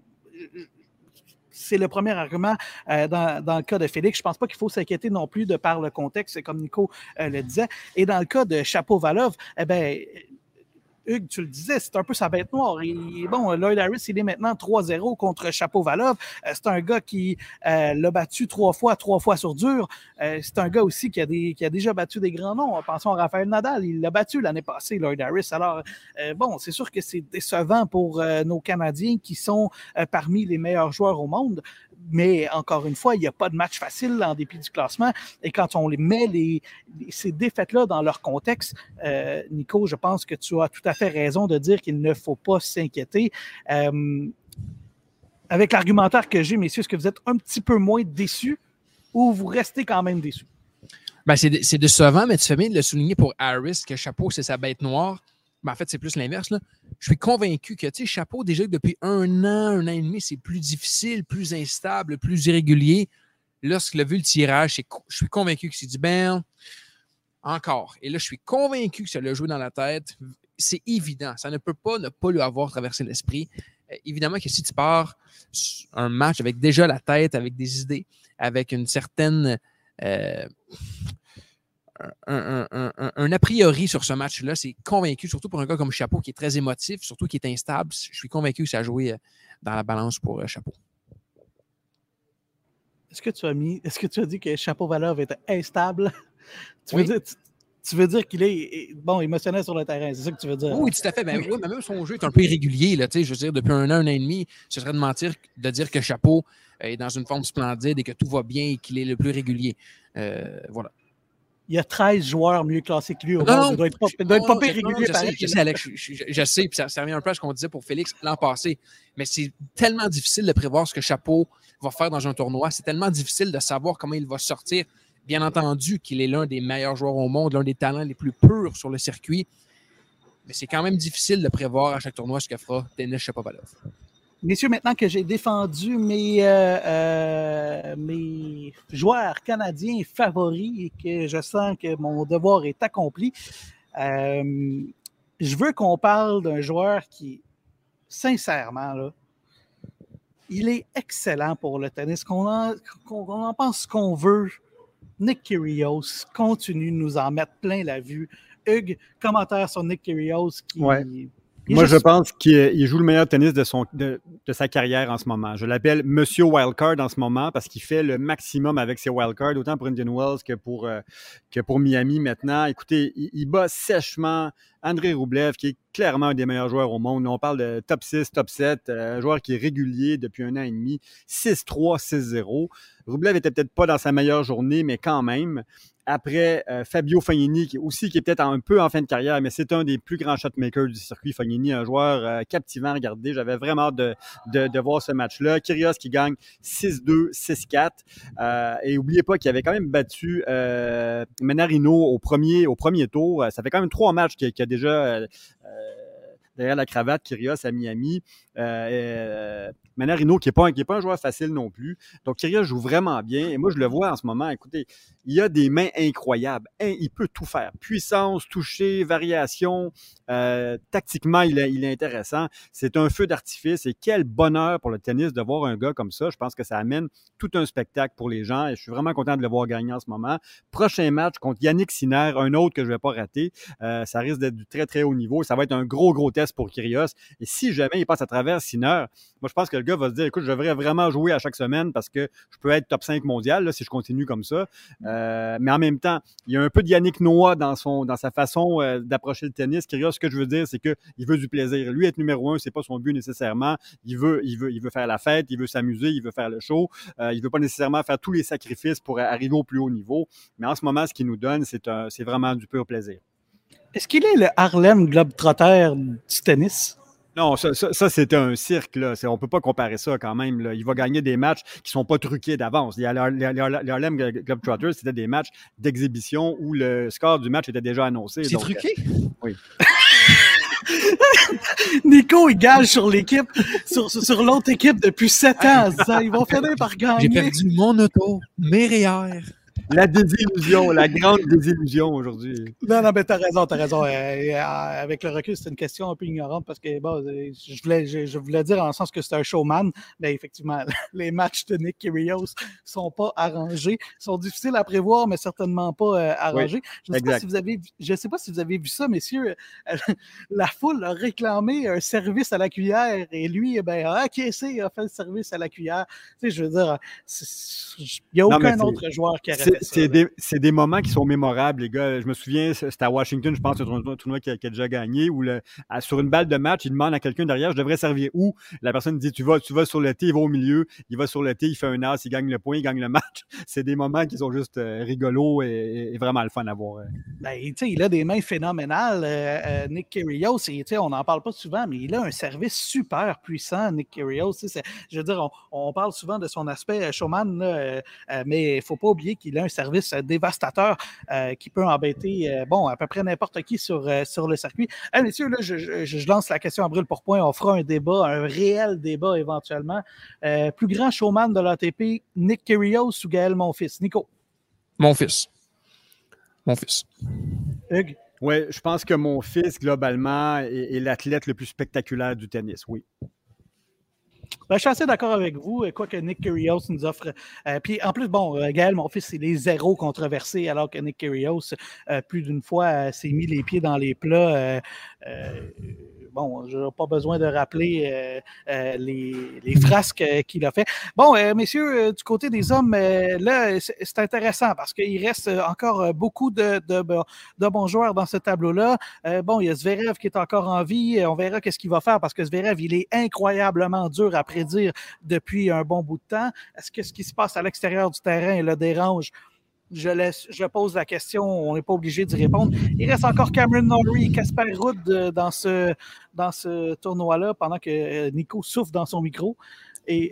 C'est le premier argument euh, dans, dans le cas de Félix. Je ne pense pas qu'il faut s'inquiéter non plus de par le contexte, comme Nico euh, le disait. Et dans le cas de Shapovalov, eh bien, Hugues, tu le disais, c'est un peu sa bête noire. Et, bon, Lloyd Harris, il est maintenant trois zéro contre Shapovalov. Euh, c'est un gars qui euh, l'a battu trois fois, trois fois sur dur. Euh, c'est un gars aussi qui a, des, qui a déjà battu des grands noms. Pensons à Rafael Nadal. Il l'a battu l'année passée, Lloyd Harris. Alors, euh, bon, c'est sûr que c'est décevant pour euh, nos Canadiens qui sont euh, parmi les meilleurs joueurs au monde. Mais encore une fois, il n'y a pas de match facile en dépit du classement. Et quand on les met les, les, ces défaites-là dans leur contexte, euh, Nico, je pense que tu as tout à fait raison de dire qu'il ne faut pas s'inquiéter. Euh, avec l'argumentaire que j'ai, messieurs, est-ce que vous êtes un petit peu moins déçus ou vous restez quand même déçus? Ben, c'est, c'est décevant, mais tu fais bien de le souligner pour Harris, que Chapeau, c'est sa bête noire. Ben, en fait, c'est plus l'inverse. Là. Je suis convaincu que, tu sais, Chapeau, déjà depuis un an, un an et demi, c'est plus difficile, plus instable, plus irrégulier. Lorsqu'il a vu le tirage, c'est, je suis convaincu qu'il s'est dit, ben, encore. Et là, je suis convaincu que ça l'a joué dans la tête. C'est évident. Ça ne peut pas ne pas lui avoir traversé l'esprit. Euh, évidemment que si tu pars un match avec déjà la tête, avec des idées, avec une certaine... Euh, Un, un, un, un a priori sur ce match-là, c'est convaincu, surtout pour un gars comme Chapeau qui est très émotif, surtout qui est instable. Je suis convaincu que ça a joué dans la balance pour Chapeau. Est-ce que tu as mis, est-ce que tu as dit que Shapovalov était instable? Tu oui. veux dire, tu, tu veux dire qu'il est bon, émotionnel sur le terrain, c'est ça que tu veux dire? Oui, tout à fait. Ben, oui, mais même son jeu est un peu irrégulier. Là, je veux dire, depuis un an, un an et demi, ce serait de mentir de dire que Chapeau est dans une forme splendide et que tout va bien et qu'il est le plus régulier. Euh, voilà. il y a treize joueurs mieux classés que lui au Non, monde. non, Il doit être pas, il doit être non, pas non, pire je- non, régulier je pareil. sais, je sais, Alex, je, je- je sais, puis ça, ça revient un peu à ce qu'on disait pour Félix l'an passé, mais c'est tellement difficile de prévoir ce que Chapeau va faire dans un tournoi. C'est tellement difficile de savoir comment il va sortir. Bien entendu qu'il est l'un des meilleurs joueurs au monde, l'un des talents les plus purs sur le circuit, mais c'est quand même difficile de prévoir à chaque tournoi ce que fera Denis Shapovalov. Messieurs, maintenant que j'ai défendu mes, euh, euh, mes joueurs canadiens favoris et que je sens que mon devoir est accompli, euh, je veux qu'on parle d'un joueur qui, sincèrement, là, il est excellent pour le tennis. Qu'on en, qu'on, qu'on en pense ce qu'on veut. Nick Kyrgios continue de nous en mettre plein la vue. Hugues, commentaire sur Nick Kyrgios qui... Ouais. Il Moi, juste... je pense qu'il joue le meilleur tennis de, son, de, de sa carrière en ce moment. Je l'appelle Monsieur Wildcard en ce moment parce qu'il fait le maximum avec ses wildcards, autant pour Indian Wells que pour, euh, que pour Miami maintenant. Écoutez, il, il bat sèchement Andrei Rublev, qui est clairement un des meilleurs joueurs au monde. On parle de top six, top sept, euh, un joueur qui est régulier depuis un an et demi, six trois, six zéro. Rublev était peut-être pas dans sa meilleure journée, mais quand même. Après, euh, Fabio Fognini, qui aussi qui est peut-être un peu en fin de carrière, mais c'est un des plus grands shotmakers du circuit. Fognini, un joueur euh, captivant à regarder. J'avais vraiment hâte de, de, de voir ce match-là. Kyrgios qui gagne six deux, six quatre. Euh, et n'oubliez pas qu'il avait quand même battu euh, Manarino au premier, au premier tour. Ça fait quand même trois matchs qu'il, qu'il a déjà... Euh, derrière la cravate, Kyrgios à Miami. Euh, euh, Manarino, qui n'est pas, pas un joueur facile non plus. Donc, Kyrgios joue vraiment bien. Et moi, je le vois en ce moment. Écoutez, il a des mains incroyables. Il peut tout faire. Puissance, toucher, variation. Euh, tactiquement, il est, il est intéressant. C'est un feu d'artifice. Et quel bonheur pour le tennis de voir un gars comme ça. Je pense que ça amène tout un spectacle pour les gens. Et je suis vraiment content de le voir gagner en ce moment. Prochain match contre Yannick Sinner, un autre que je ne vais pas rater. Euh, ça risque d'être du très, très haut niveau. Ça va être un gros, gros test pour Kyrgios. Et si jamais il passe à travers Sinner, moi, je pense que le gars va se dire, écoute, je devrais vraiment jouer à chaque semaine parce que je peux être top cinq mondial là, si je continue comme ça. Euh, mais en même temps, il y a un peu de Yannick Noah dans, son, dans sa façon euh, d'approcher le tennis. Kyrgios, ce que je veux dire, c'est qu'il veut du plaisir. Lui, être numéro un, c'est pas son but nécessairement. Il veut, il veut, il veut faire la fête, il veut s'amuser, il veut faire le show. Euh, il veut pas nécessairement faire tous les sacrifices pour arriver au plus haut niveau. Mais en ce moment, ce qu'il nous donne, c'est, un, c'est vraiment du pur plaisir. Est-ce qu'il est le Harlem Globetrotter du tennis? Non, ça, ça, ça c'était un cirque. Là. C'est, on ne peut pas comparer ça quand même. Là. Il va gagner des matchs qui ne sont pas truqués d'avance. Les Harlem Globetrotters, c'était des matchs d'exhibition où le score du match était déjà annoncé. C'est donc, truqué? Euh, oui. Nico, il gage sur l'équipe, sur, sur l'autre équipe depuis sept ans. Ça, ils vont finir par gagner. J'ai perdu mon auto, mes R E E R. La désillusion, la grande désillusion aujourd'hui. Non, non, mais t'as raison, t'as raison. Euh, euh, avec le recul, c'est une question un peu ignorante parce que bon, je voulais, je, je voulais dire en le sens que c'est un showman. Mais effectivement, les matchs de Nick Kyrgios sont pas arrangés, sont difficiles à prévoir, mais certainement pas euh, arrangés. Oui, je ne sais pas si vous avez, je sais pas si vous avez vu ça, messieurs. Euh, la foule a réclamé un service à la cuillère et lui, ben, a acquiescé, a fait le service à la cuillère. Tu sais, je veux dire, il n'y a aucun non, autre joueur qui a c'est, c'est, des, c'est des moments qui sont mémorables, les gars. Je me souviens, c'était à Washington, je pense, c'est un tournoi qui a, qui a déjà gagné, où le, à, sur une balle de match, il demande à quelqu'un derrière, je devrais servir où? La personne dit, tu vas, tu vas sur le thé, il va au milieu, il va sur le thé, il fait un as, il gagne le point, il gagne le match. C'est des moments qui sont juste euh, rigolos et, et vraiment le fun à voir. Ben, tu sais, il a des mains phénoménales, euh, euh, Nick Kyrgios, et tu sais, on n'en parle pas souvent, mais il a un service super puissant, Nick Kyrgios. C'est, je veux dire, on, on parle souvent de son aspect showman, là, euh, euh, mais il ne faut pas oublier qu'il a un service euh, dévastateur euh, qui peut embêter, euh, bon, à peu près n'importe qui sur, euh, sur le circuit. Hey, messieurs, là, je, je, je lance la question à brûle pour point. On fera un débat, un réel débat éventuellement. Euh, plus grand showman de l'A T P, Nick Kyrgios ou Gaël Monfils? Nico? Mon fils. Mon fils. Hugues? Oui, je pense que mon fils, globalement, est, est l'athlète le plus spectaculaire du tennis, oui. Ben, je suis assez d'accord avec vous, quoi que Nick Kyrgios nous offre. Euh, puis en plus, bon, euh, Gaël, mon fils, c'est les zéros controversés, alors que Nick Kyrgios, euh, plus d'une fois, euh, s'est mis les pieds dans les plats. Euh, euh, bon, je n'ai pas besoin de rappeler euh, euh, les, les frasques euh, qu'il a fait. Bon, euh, messieurs, euh, du côté des hommes, euh, là, c'est, c'est intéressant parce qu'il reste encore beaucoup de, de, de bons joueurs dans ce tableau-là. Euh, bon, il y a Zverev qui est encore en vie. On verra qu'est-ce qu'il va faire parce que Zverev, il est incroyablement dur à prédire depuis un bon bout de temps. Est-ce que ce qui se passe à l'extérieur du terrain le dérange? je, laisse, je pose la question, on n'est pas obligé d'y répondre. Il reste encore Cameron Norrie et Casper Ruud dans ce, dans ce tournoi-là pendant que Nico souffle dans son micro. Et,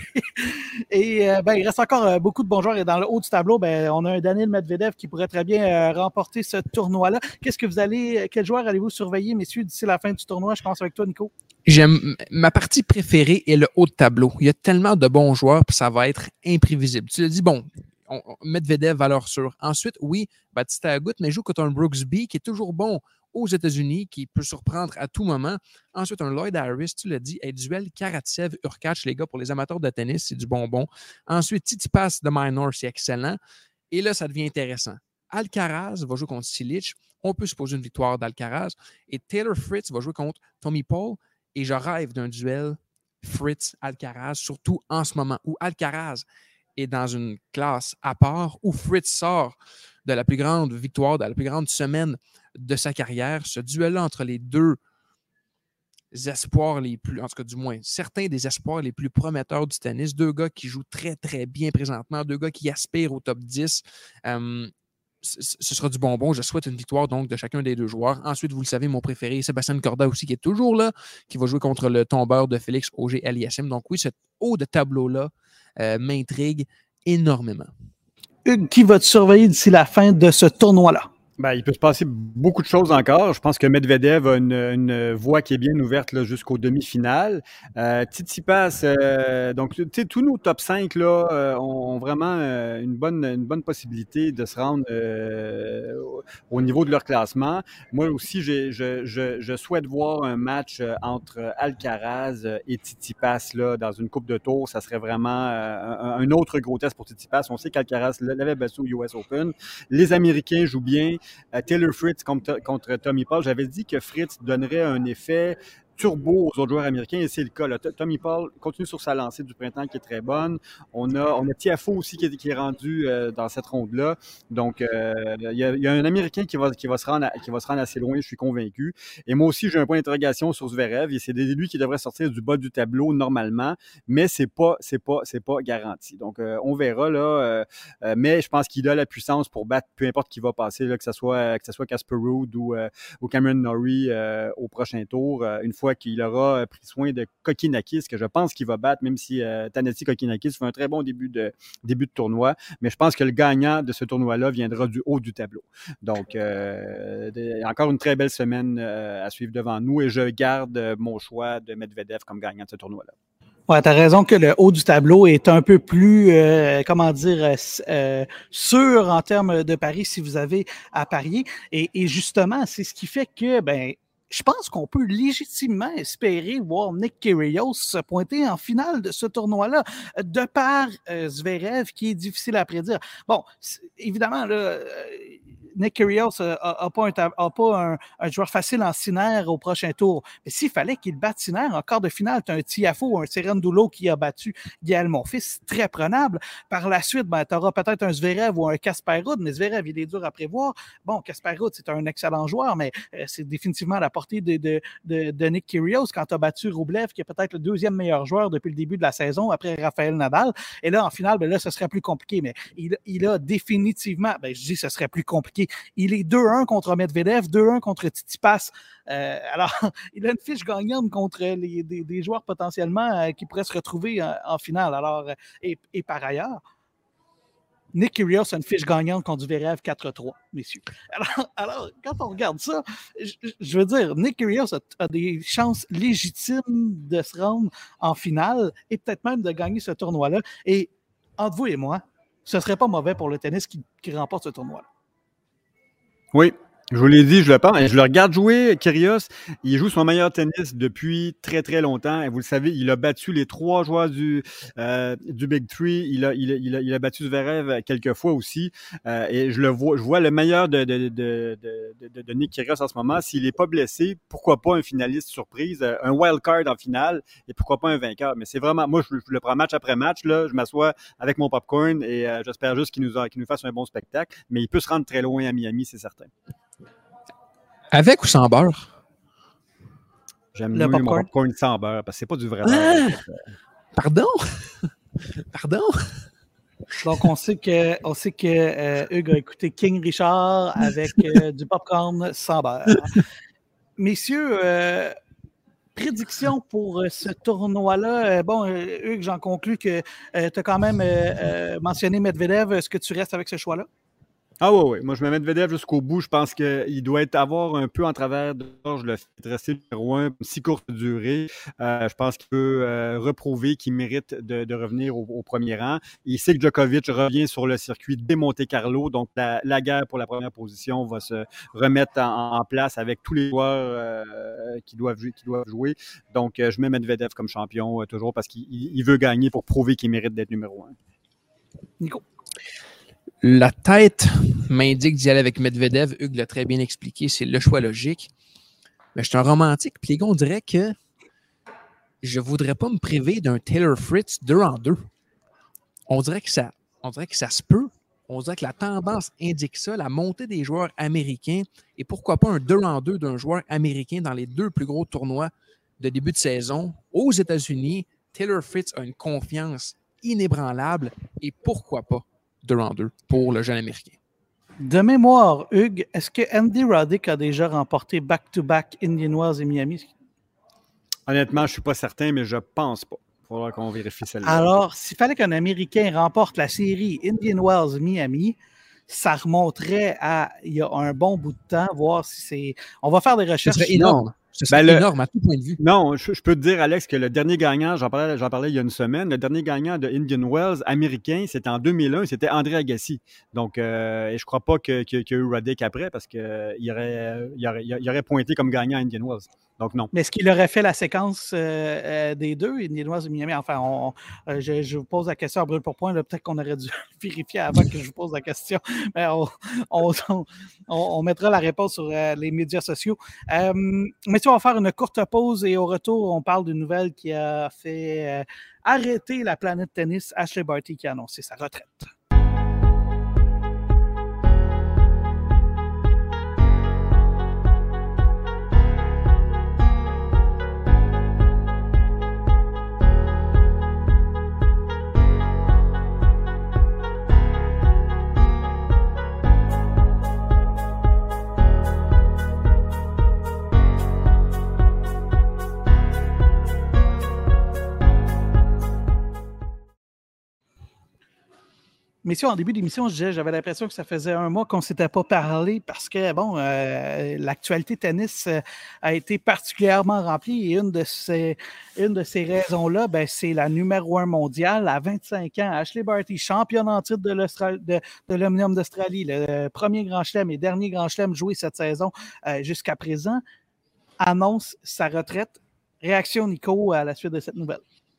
et euh, ben, il reste encore euh, beaucoup de bons joueurs. Et dans le haut du tableau, ben, on a un Daniil Medvedev qui pourrait très bien euh, remporter ce tournoi-là. Qu'est-ce que vous allez, quel joueur allez-vous surveiller, messieurs, d'ici la fin du tournoi? Je commence avec toi, Nico. J'aime, ma partie préférée est le haut de tableau. Il y a tellement de bons joueurs, puis ça va être imprévisible. Tu l'as dit, bon, on, Medvedev, valeur sûre. Ensuite, oui, Bautista Agut, mais joue contre un Brooksby qui est toujours bon aux États-Unis, qui peut surprendre à tout moment. Ensuite, un Lloyd Harris, tu l'as dit, et duel Karatsev-Hurkacz, les gars, pour les amateurs de tennis, c'est du bonbon. Ensuite, Tsitsipas de Minor, c'est excellent. Et là, ça devient intéressant. Alcaraz va jouer contre Cilic. On peut se poser une victoire d'Alcaraz. Et Taylor Fritz va jouer contre Tommy Paul. Et je rêve d'un duel Fritz-Alcaraz, surtout en ce moment où Alcaraz est dans une classe à part, où Fritz sort de la plus grande victoire, de la plus grande semaine de sa carrière. Ce duel-là entre les deux espoirs les plus, en tout cas du moins, certains des espoirs les plus prometteurs du tennis, deux gars qui jouent très, très bien présentement, deux gars qui aspirent au top dix. Euh, ce sera du bonbon. Je souhaite une victoire donc de chacun des deux joueurs. Ensuite, vous le savez, mon préféré, Sébastien Corda aussi, qui est toujours là, qui va jouer contre le tombeur de Félix Auger-Aliassime. Donc oui, ce haut de tableau-là euh, m'intrigue énormément. Hugues, qui va te surveiller d'ici la fin de ce tournoi-là? Ben, il peut se passer beaucoup de choses encore. Je pense que Medvedev a une, une voie qui est bien ouverte là, jusqu'aux demi-finales. Euh, Tsitsipas, euh, donc tu sais, tous nos top cinq là, euh, ont vraiment euh, une, bonne, une bonne possibilité de se rendre euh, au niveau de leur classement. Moi aussi, j'ai, je, je, je souhaite voir un match entre Alcaraz et Tsitsipas là, dans une coupe de tours. Ça serait vraiment euh, un, un autre gros test pour Tsitsipas. On sait qu'Alcaraz l'avait battu au U S Open. Les Américains jouent bien. Uh, Taylor Fritz contre, contre Tommy Paul. J'avais dit que Fritz donnerait un effet turbo aux autres joueurs américains et c'est le cas. Là. Tommy Paul continue sur sa lancée du printemps qui est très bonne. On a, on a Tiafoe aussi qui est, qui est rendu euh, dans cette ronde-là. Donc, euh, il y a, y a un Américain qui va, qui, va se rendre à, qui va se rendre assez loin, je suis convaincu. Et moi aussi, j'ai un point d'interrogation sur Zverev et c'est lui qui devrait sortir du bas du tableau normalement, mais c'est pas, c'est pas, c'est pas garanti. Donc, euh, on verra là. Euh, euh, mais je pense qu'il a la puissance pour battre peu importe qui va passer, là, que ce soit que ce soit Casper Ruud ou, euh, ou Cameron Norrie euh, au prochain tour. Euh, une fois qu'il aura pris soin de Kokkinakis, que je pense qu'il va battre, même si euh, Thanasi Kokkinakis fait un très bon début de, début de tournoi. Mais je pense que le gagnant de ce tournoi-là viendra du haut du tableau. Donc, euh, de, encore une très belle semaine euh, à suivre devant nous et je garde mon choix de Medvedev comme gagnant de ce tournoi-là. Ouais, tu as raison que le haut du tableau est un peu plus, euh, comment dire, euh, sûr en termes de paris si vous avez à parier. Et, et justement, c'est ce qui fait que, ben, je pense qu'on peut légitimement espérer voir Nick Kyrgios se pointer en finale de ce tournoi-là, de par euh, Zverev, qui est difficile à prédire. Bon, évidemment, là, euh, Nick Kyrgios n'a pas, un, a pas un, un joueur facile en Sinner au prochain tour. Mais s'il fallait qu'il batte Sinner en quart de finale, tu as un Tiafoe ou un Cerundolo qui a battu Gaël Monfils, très prenable. Par la suite, ben, tu auras peut-être un Zverev ou un Casper Ruud, mais Zverev, il est dur à prévoir. Bon, Casper Ruud, c'est un excellent joueur, mais euh, c'est définitivement la portée de, de, de, de Nick Kyrgios quand tu as battu Rublev, qui est peut-être le deuxième meilleur joueur depuis le début de la saison, après Rafael Nadal. Et là, en finale, ben là, ce serait plus compliqué, mais il, il a définitivement, ben, je dis ce serait plus compliqué, il est deux un contre Medvedev, deux un contre Tsitsipas. Euh, alors, il a une fiche gagnante contre les, des, des joueurs potentiellement euh, qui pourraient se retrouver en, en finale. Alors, et, et par ailleurs, Nick Kyrgios a une fiche gagnante contre Zverev quatre trois, messieurs. Alors, alors, quand on regarde ça, je, je veux dire, Nick Kyrgios a, a des chances légitimes de se rendre en finale et peut-être même de gagner ce tournoi-là. Et entre vous et moi, ce ne serait pas mauvais pour le tennis qui, qui remporte ce tournoi-là. Oui, je vous l'ai dit, je le pense. Je le regarde jouer, Kyrgios. Il joue son meilleur tennis depuis très, très longtemps. Et vous le savez, il a battu les trois joueurs du, euh, du Big Three. Il a, il, a, il, a, il a battu Zverev quelques fois aussi. Euh, et je le vois, je vois le meilleur de, de, de, de, de, de Nick Kyrgios en ce moment. S'il n'est pas blessé, pourquoi pas un finaliste surprise, un wild card en finale, et pourquoi pas un vainqueur. Mais c'est vraiment, moi, je, je le prends match après match. Là, je m'assois avec mon popcorn et euh, j'espère juste qu'il nous, a, qu'il nous fasse un bon spectacle. Mais il peut se rendre très loin à Miami, c'est certain. Avec ou sans beurre? J'aime mieux mon popcorn sans beurre, parce que c'est pas du vrai beurre. Ah! Pardon? Pardon? Donc, on sait que, on sait que euh, Hugues a écouté King Richard avec euh, du popcorn sans beurre. Messieurs, euh, prédiction pour euh, ce tournoi-là. Euh, bon, euh, Hugues, j'en conclus que euh, tu as quand même euh, euh, mentionné Medvedev. Est-ce que tu restes avec ce choix-là? Ah oui, oui. Moi, je me mets Medvedev jusqu'au bout. Je pense qu'il doit être, avoir un peu en travers de gorge le fait de rester numéro un, si courte durée. Euh, je pense qu'il peut euh, reprouver qu'il mérite de, de revenir au, au premier rang. Il sait que Djokovic revient sur le circuit de Monte-Carlo, donc la, la guerre pour la première position va se remettre en, en place avec tous les joueurs euh, qui, doivent, qui doivent jouer. Donc, euh, je mets Medvedev comme champion euh, toujours parce qu'il il veut gagner pour prouver qu'il mérite d'être numéro un. Nico? La tête m'indique d'y aller avec Medvedev. Hugues l'a très bien expliqué, c'est le choix logique. Mais je suis un romantique, puis les gars, on dirait que je ne voudrais pas me priver d'un Taylor Fritz deux en deux. On dirait que ça, on dirait que ça se peut. On dirait que la tendance indique ça, la montée des joueurs américains, et pourquoi pas un deux en deux d'un joueur américain dans les deux plus gros tournois de début de saison aux États-Unis. Taylor Fritz a une confiance inébranlable, et pourquoi pas deux en deux pour le jeune Américain. De mémoire, Hugues, est-ce que Andy Roddick a déjà remporté back-to-back Indian Wells et Miami? Honnêtement, je ne suis pas certain, mais je pense pas. Il faudra qu'on vérifie celle-là. Alors, s'il fallait qu'un Américain remporte la série Indian Wells Miami, ça remonterait à il y a un bon bout de temps, voir si c'est... On va faire des recherches. Ce serait énorme. Ce serait ben énorme le... à tout point de vue. Non, je, je peux te dire, Alex, que le dernier gagnant, j'en parlais, j'en parlais il y a une semaine, le dernier gagnant de Indian Wells américain, c'était en deux mille un, c'était André Agassi. Donc, euh, et je ne crois pas qu'il que, que y a eu Roddick après parce qu'il aurait, il aurait, il aurait pointé comme gagnant à Indian Wells. Donc, non. Mais est-ce qu'il aurait fait la séquence euh, euh, des deux, Indian Wells et Miami? Enfin, on, euh, je, je vous pose la question à brûle pour point. Peut-être qu'on aurait dû vérifier avant que je vous pose la question. Mais on, on, on, on mettra la réponse sur euh, les médias sociaux. Euh, mais tu vas faire une courte pause et au retour, on parle d'une nouvelle qui a fait euh, arrêter la planète tennis. Ashley Barty qui a annoncé sa retraite. Messieurs, en début d'émission, je disais, j'avais l'impression que ça faisait un mois qu'on ne s'était pas parlé parce que, bon, euh, l'actualité tennis euh, a été particulièrement remplie et une de ces, une de ces raisons-là, ben, c'est la numéro un mondiale à vingt-cinq ans. Ashley Barty, championne en titre de, de, de l'Omnium d'Australie, le premier grand chelem et dernier grand chelem joué cette saison euh, jusqu'à présent, annonce sa retraite. Réaction, Nico, à la suite de cette nouvelle?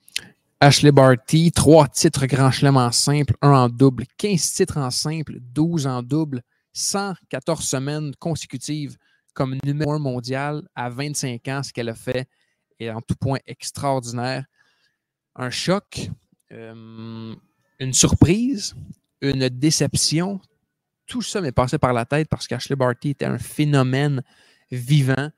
Ashley Barty, trois titres Grand Chelem en simple, un en double, quinze titres en simple, douze en double, cent quatorze semaines consécutives comme numéro un mondial à vingt-cinq ans. Ce qu'elle a fait est en tout point extraordinaire. Un choc, euh, une surprise, une déception. Tout ça m'est passé par la tête parce qu'Ashley Barty était un phénomène vivant.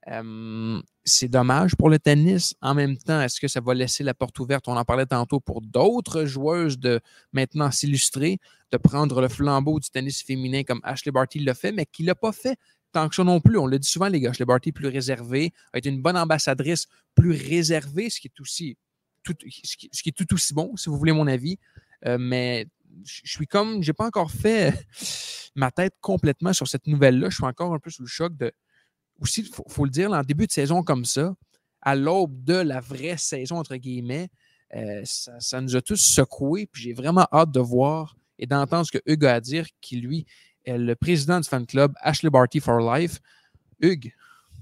Euh, c'est dommage pour le tennis. En même temps, est-ce que ça va laisser la porte ouverte? On en parlait tantôt pour d'autres joueuses de maintenant s'illustrer, de prendre le flambeau du tennis féminin comme Ashley Barty l'a fait, mais qui ne l'a pas fait tant que ça non plus. On le dit souvent, les gars, Ashley Barty plus réservée, a été une bonne ambassadrice, plus réservée, ce qui est aussi tout, ce qui, ce qui est tout aussi bon, si vous voulez mon avis. Euh, mais je suis comme, j'ai pas encore fait ma tête complètement sur cette nouvelle-là. Je suis encore un peu sous le choc de aussi, il faut, faut le dire, en début de saison comme ça, à l'aube de la vraie saison, entre guillemets, euh, ça, ça nous a tous secoués. Puis j'ai vraiment hâte de voir et d'entendre ce que Hugues a à dire, qui, lui, est le président du fan club Ashley Barty for Life. Hugues?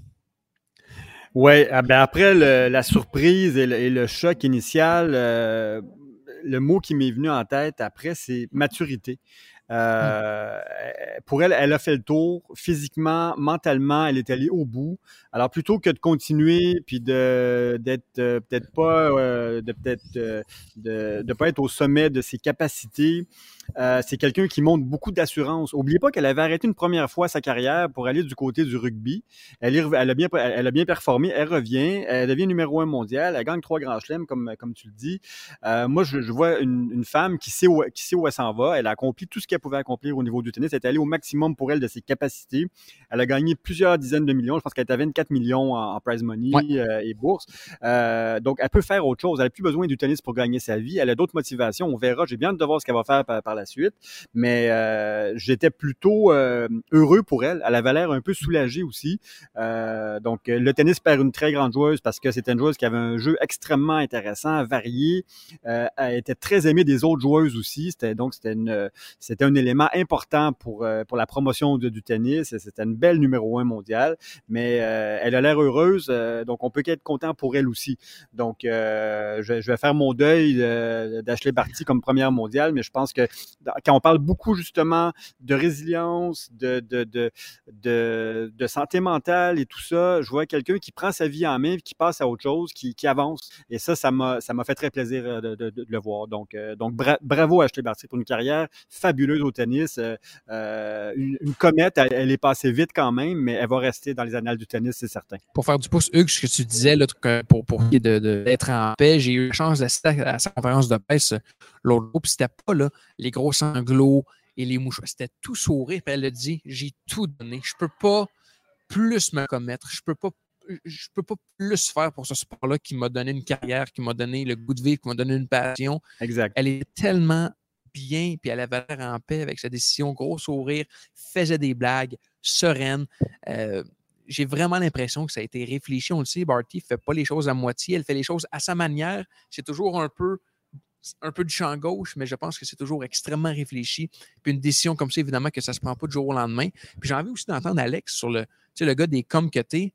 Oui, ben après le, la surprise et le, et le choc initial, euh, le mot qui m'est venu en tête après, c'est maturité. Euh, mmh. Pour elle, elle a fait le tour physiquement, mentalement, elle est allée au bout. Alors plutôt que de continuer puis de d'être euh, peut-être pas euh, de peut-être euh, de de pas être au sommet de ses capacités, Euh, c'est quelqu'un qui montre beaucoup d'assurance. N'oubliez pas qu'elle avait arrêté une première fois sa carrière pour aller du côté du rugby. Elle, est, elle, a, bien, elle a bien performé, elle revient, elle devient numéro un mondial, elle gagne trois grands chelems, comme, comme tu le dis. Euh, moi, je, je vois une, une femme qui sait, où, qui sait où elle s'en va. Elle a accompli tout ce qu'elle pouvait accomplir au niveau du tennis. Elle est allée au maximum pour elle de ses capacités. Elle a gagné plusieurs dizaines de millions. Je pense qu'elle est à vingt-quatre millions en, en prize money ouais. euh, et bourse. Euh, donc, elle peut faire autre chose. Elle n'a plus besoin du tennis pour gagner sa vie. Elle a d'autres motivations. On verra. J'ai bien hâte de voir ce qu'elle va faire par, par la suite. Mais euh, j'étais plutôt euh, heureux pour elle. Elle avait l'air un peu soulagée aussi. Euh, donc, le tennis perd une très grande joueuse parce que c'était une joueuse qui avait un jeu extrêmement intéressant, varié. Euh, elle était très aimée des autres joueuses aussi. C'était, donc, c'était, une, c'était un élément important pour, pour la promotion de, du tennis. C'était une belle numéro un mondiale. Mais euh, elle a l'air heureuse. Euh, donc, on peut qu'être content pour elle aussi. Donc, euh, je, je vais faire mon deuil euh, d'Ashley Barty comme première mondiale. Mais je pense que quand on parle beaucoup justement de résilience, de, de, de, de, de santé mentale et tout ça, je vois quelqu'un qui prend sa vie en main, qui passe à autre chose, qui, qui avance. Et ça, ça m'a, ça m'a fait très plaisir de, de, de le voir. Donc, euh, donc bra- bravo à Ashley Barty pour une carrière fabuleuse au tennis. Euh, une, une comète, elle, elle est passée vite quand même, mais elle va rester dans les annales du tennis, c'est certain. Pour faire du pouce, Hugues, ce que tu disais, là, pour, pour de, de, d'être en paix, j'ai eu la chance d'assister à, à sa conférence de presse l'autre jour, puis c'était pas là, les gros sanglots et les mouchoirs, c'était tout sourire, puis elle a dit, j'ai tout donné, je peux pas plus me commettre, je peux pas je peux pas plus faire pour ce sport-là qui m'a donné une carrière, qui m'a donné le goût de vivre, qui m'a donné une passion. Exact. Elle est tellement bien, puis elle avait l'air en paix avec sa décision, gros sourire, faisait des blagues, sereine. Euh, j'ai vraiment l'impression que ça a été réfléchi. On le sait, Barty ne fait pas les choses à moitié, elle fait les choses à sa manière. C'est toujours un peu, un peu du champ gauche, mais je pense que c'est toujours extrêmement réfléchi. Puis une décision comme ça, évidemment, que ça ne se prend pas du jour au lendemain. Puis j'ai envie aussi d'entendre Alex sur le, tu sais, le gars des coms que t'es.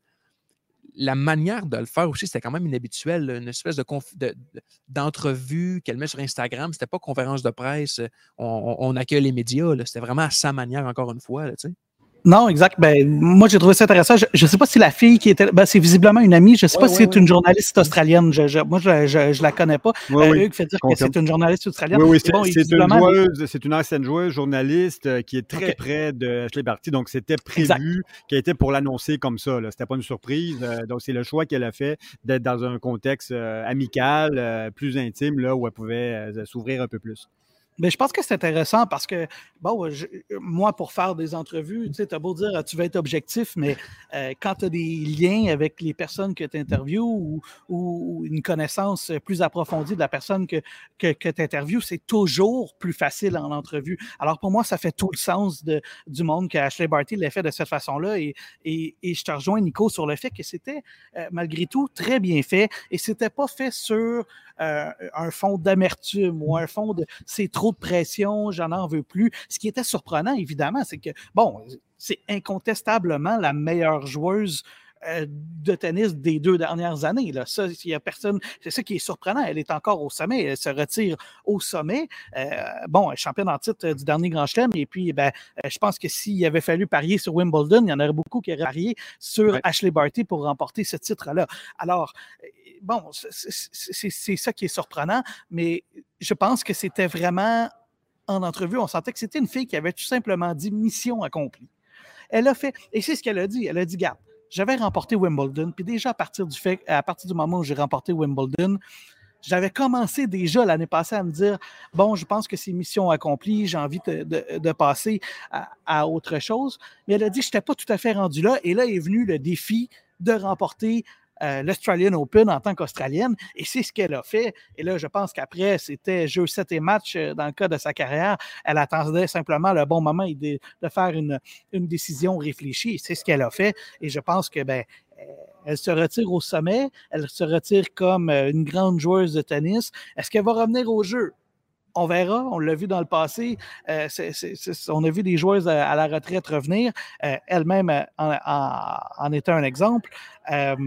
La manière de le faire aussi, c'était quand même inhabituel. Une espèce de, conf... de, de d'entrevue qu'elle met sur Instagram. C'était pas conférence de presse. On, on accueille les médias. Là. C'était vraiment à sa manière, encore une fois. Là, tu sais. Non, exact. Ben, moi, j'ai trouvé ça intéressant. Je ne sais pas si la fille qui était... Ben, c'est visiblement une amie. Je ne sais ouais, pas ouais, si c'est ouais. une journaliste australienne. Je, je, moi, je ne la connais pas. Ouais, euh, oui. Hugues fait dire que c'est une journaliste australienne. Oui, oui, c'est, bon, c'est, visiblement, une joueuse, c'est une ancienne joueuse, journaliste euh, qui est très okay. près de Ashley Barty. Donc, c'était prévu qu'elle était pour l'annoncer comme ça. Là. C'était pas une surprise. Euh, donc, c'est le choix qu'elle a fait d'être dans un contexte euh, amical, euh, plus intime, là, où elle pouvait euh, s'ouvrir un peu plus. Mais je pense que c'est intéressant parce que, bon, je, moi, pour faire des entrevues, tu sais, t'as beau dire, tu veux être objectif, mais euh, quand tu as des liens avec les personnes que tu interviews ou, ou une connaissance plus approfondie de la personne que, que, que tu interviews, c'est toujours plus facile en entrevue. Alors, pour moi, ça fait tout le sens de, du monde que Ashley Barty l'a fait de cette façon-là. Et, et, et je te rejoins, Nico, sur le fait que c'était, euh, malgré tout, très bien fait. Et c'était pas fait sur euh, un fond d'amertume ou un fond de « c'est trop de pression, j'en en veux plus ». Ce qui était surprenant, évidemment, c'est que, bon, c'est incontestablement la meilleure joueuse euh, de tennis des deux dernières années. Là. Ça, il y a personne, c'est ça qui est surprenant. Elle est encore au sommet, elle se retire au sommet. Euh, bon, elle est championne en titre du dernier Grand Chelem. Et puis, ben, je pense que s'il avait fallu parier sur Wimbledon, il y en aurait beaucoup qui auraient parié sur ouais. Ashley Barty pour remporter ce titre-là. Alors, bon, c'est, c'est, c'est ça qui est surprenant, mais je pense que c'était vraiment, en entrevue, on sentait que c'était une fille qui avait tout simplement dit « mission accomplie ». Elle a fait, et c'est ce qu'elle a dit, elle a dit « Garde, j'avais remporté Wimbledon, puis déjà à partir du fait, à partir du moment où j'ai remporté Wimbledon, j'avais commencé déjà l'année passée à me dire « Bon, je pense que c'est mission accomplie, j'ai envie de, de, de passer à, à autre chose ». Mais elle a dit « Je n'étais pas tout à fait rendu là », et là est venu le défi de remporter Euh, l'Australian Open en tant qu'Australienne, et c'est ce qu'elle a fait. Et là, je pense qu'après, c'était jeu sept et match euh, dans le cas de sa carrière. Elle attendait simplement le bon moment de, de faire une, une décision réfléchie, et c'est ce qu'elle a fait. Et je pense que, ben, elle se retire au sommet, elle se retire comme une grande joueuse de tennis. Est-ce qu'elle va revenir au jeu? On verra, on l'a vu dans le passé. Euh, c'est, c'est, c'est, on a vu des joueuses à, à la retraite revenir. Euh, elle-même en, en, en était un exemple. Euh,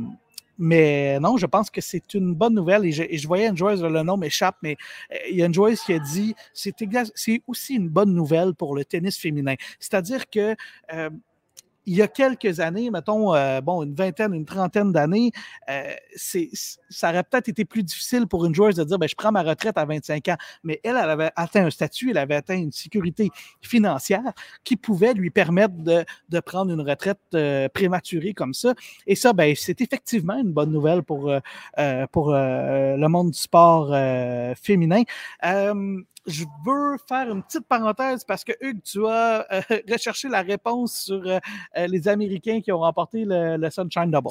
mais non, je pense que c'est une bonne nouvelle. Et je, et je voyais une joueuse, le nom m'échappe, mais euh, il y a une joueuse qui a dit c'est, c'est aussi une bonne nouvelle pour le tennis féminin. C'est-à-dire que euh, il y a quelques années, mettons, euh, bon, une vingtaine, une trentaine d'années, euh, c'est, ça aurait peut-être été plus difficile pour une joueuse de dire, ben, je prends ma retraite à vingt-cinq ans. Mais elle, elle avait atteint un statut, elle avait atteint une sécurité financière qui pouvait lui permettre de, de prendre une retraite euh, prématurée comme ça. Et ça, ben, c'est effectivement une bonne nouvelle pour, euh, pour euh, le monde du sport euh, féminin. Euh, Je veux faire une petite parenthèse parce que, Hugues, tu as euh, recherché la réponse sur euh, les Américains qui ont remporté le, le Sunshine Double.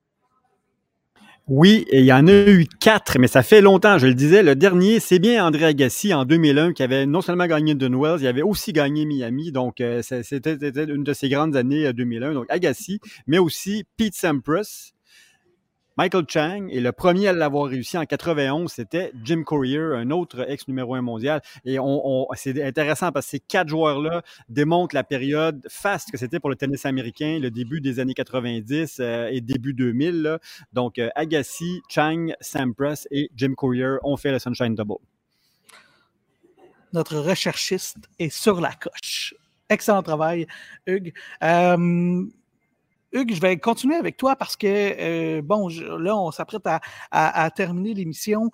Oui, et il y en a eu quatre, mais ça fait longtemps, je le disais. Le dernier, c'est bien André Agassi en deux mille un qui avait non seulement gagné Dunwells, il avait aussi gagné Miami. Donc, euh, c'était, c'était une de ses grandes années euh, deux mille un. Donc, Agassi, mais aussi Pete Sampras, Michael Chang, et le premier à l'avoir réussi en quatre-vingt-onze, c'était Jim Courier, un autre ex-numéro un mondial. Et on, on, c'est intéressant parce que ces quatre joueurs-là démontrent la période faste que c'était pour le tennis américain, le début des années quatre-vingt-dix euh, et début deux mille. Là. Donc, euh, Agassi, Chang, Sampras et Jim Courier ont fait le Sunshine Double. Notre recherchiste est sur la coche. Excellent travail, Hugues. Euh, Hugues, je vais continuer avec toi parce que, euh, bon, je, là, on s'apprête à, à, à terminer l'émission.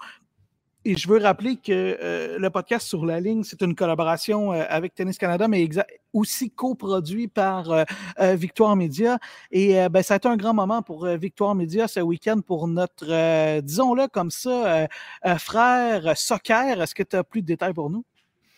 Et je veux rappeler que euh, le podcast Sur la ligne, c'est une collaboration euh, avec Tennis Canada, mais exa- aussi coproduit par euh, euh, Victoire Média. Et euh, ben, ça a été un grand moment pour euh, Victoire Média ce week-end pour notre, euh, disons-le comme ça, euh, euh, frère soccer. Est-ce que tu as plus de détails pour nous?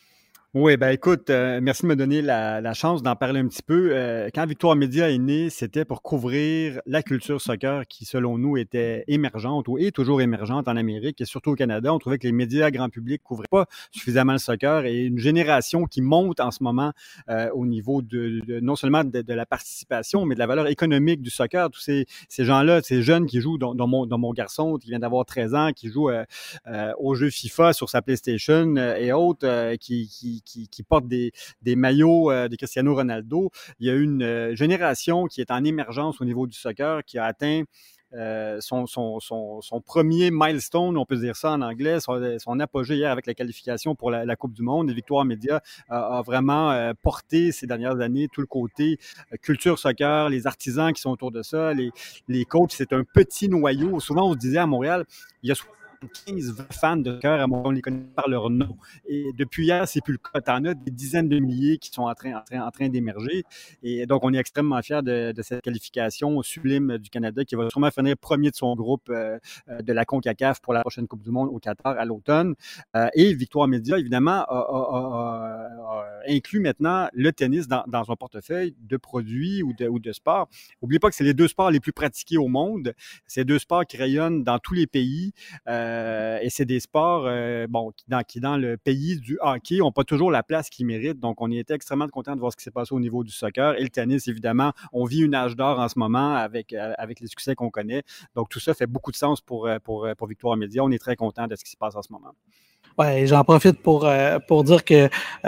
Oui, ben écoute, euh, merci de me donner la, la chance d'en parler un petit peu. Euh, quand Victoire Média est né, c'était pour couvrir la culture soccer qui, selon nous, était émergente ou est toujours émergente en Amérique et surtout au Canada. On trouvait que les médias grand public couvraient pas suffisamment le soccer et une génération qui monte en ce moment euh, au niveau de, de non seulement de, de la participation, mais de la valeur économique du soccer. Tous ces, ces gens-là, ces jeunes qui jouent dans, dans, mon, dans mon garçon, qui vient d'avoir treize ans, qui joue euh, euh, aux jeux FIFA sur sa PlayStation euh, et autres, euh, qui, qui Qui, qui portent des, des maillots euh, de Cristiano Ronaldo. Il y a une euh, génération qui est en émergence au niveau du soccer, qui a atteint euh, son, son, son, son premier milestone, on peut dire ça en anglais, son, son apogée hier avec la qualification pour la, la Coupe du Monde. Et Victoire Média a, a vraiment euh, porté ces dernières années tout le côté euh, culture soccer, les artisans qui sont autour de ça, les, les coachs. C'est un petit noyau. Souvent, on se disait à Montréal, il y a quinze fans de cœur, on les connaît par leur nom. Et depuis hier, c'est plus le cas. T'en as des dizaines de milliers qui sont en train, en train, en train d'émerger. Et donc, on est extrêmement fiers de, de cette qualification sublime du Canada qui va sûrement finir premier de son groupe euh, de la CONCACAF pour la prochaine Coupe du Monde au Qatar à l'automne. Euh, et Victoire Média, évidemment, a, a, a, a inclus maintenant le tennis dans, dans son portefeuille de produits ou de, ou de sports. N'oubliez pas que c'est les deux sports les plus pratiqués au monde. C'est deux sports qui rayonnent dans tous les pays. Euh, Euh, et c'est des sports euh, bon, qui, dans, qui, dans le pays du hockey, n'ont pas toujours la place qu'ils méritent. Donc, on était extrêmement content de voir ce qui s'est passé au niveau du soccer. Et le tennis, évidemment, on vit une âge d'or en ce moment avec, euh, avec les succès qu'on connaît. Donc, tout ça fait beaucoup de sens pour, pour, pour Victoire Média. On est très content de ce qui se passe en ce moment. Ouais, j'en profite pour, euh, pour dire que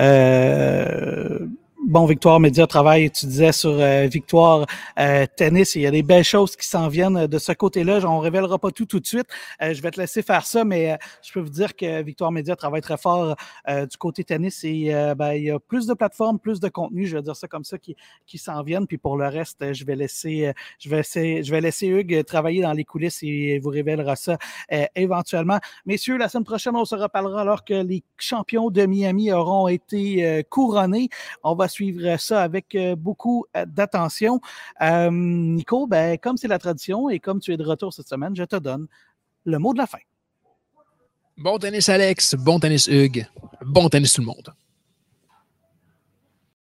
euh, bon, Victoire Média travaille, tu disais, sur euh, Victoire euh, Tennis. Il y a des belles choses qui s'en viennent de ce côté-là. On ne révélera pas tout tout de suite. Euh, je vais te laisser faire ça, mais euh, je peux vous dire que Victoire Média travaille très fort euh, du côté tennis et euh, ben, il y a plus de plateformes, plus de contenu, je vais dire ça comme ça, qui, qui s'en viennent. Puis pour le reste, je vais laisser, je vais laisser, je vais laisser Hugues travailler dans les coulisses et vous révélera ça euh, éventuellement. Messieurs, la semaine prochaine, on se reparlera alors que les champions de Miami auront été euh, couronnés. On va suivre ça avec beaucoup d'attention. Euh, Nico, ben, comme c'est la tradition et comme tu es de retour cette semaine, je te donne le mot de la fin. Bon tennis, Alex. Bon tennis, Hugues. Bon tennis, tout le monde.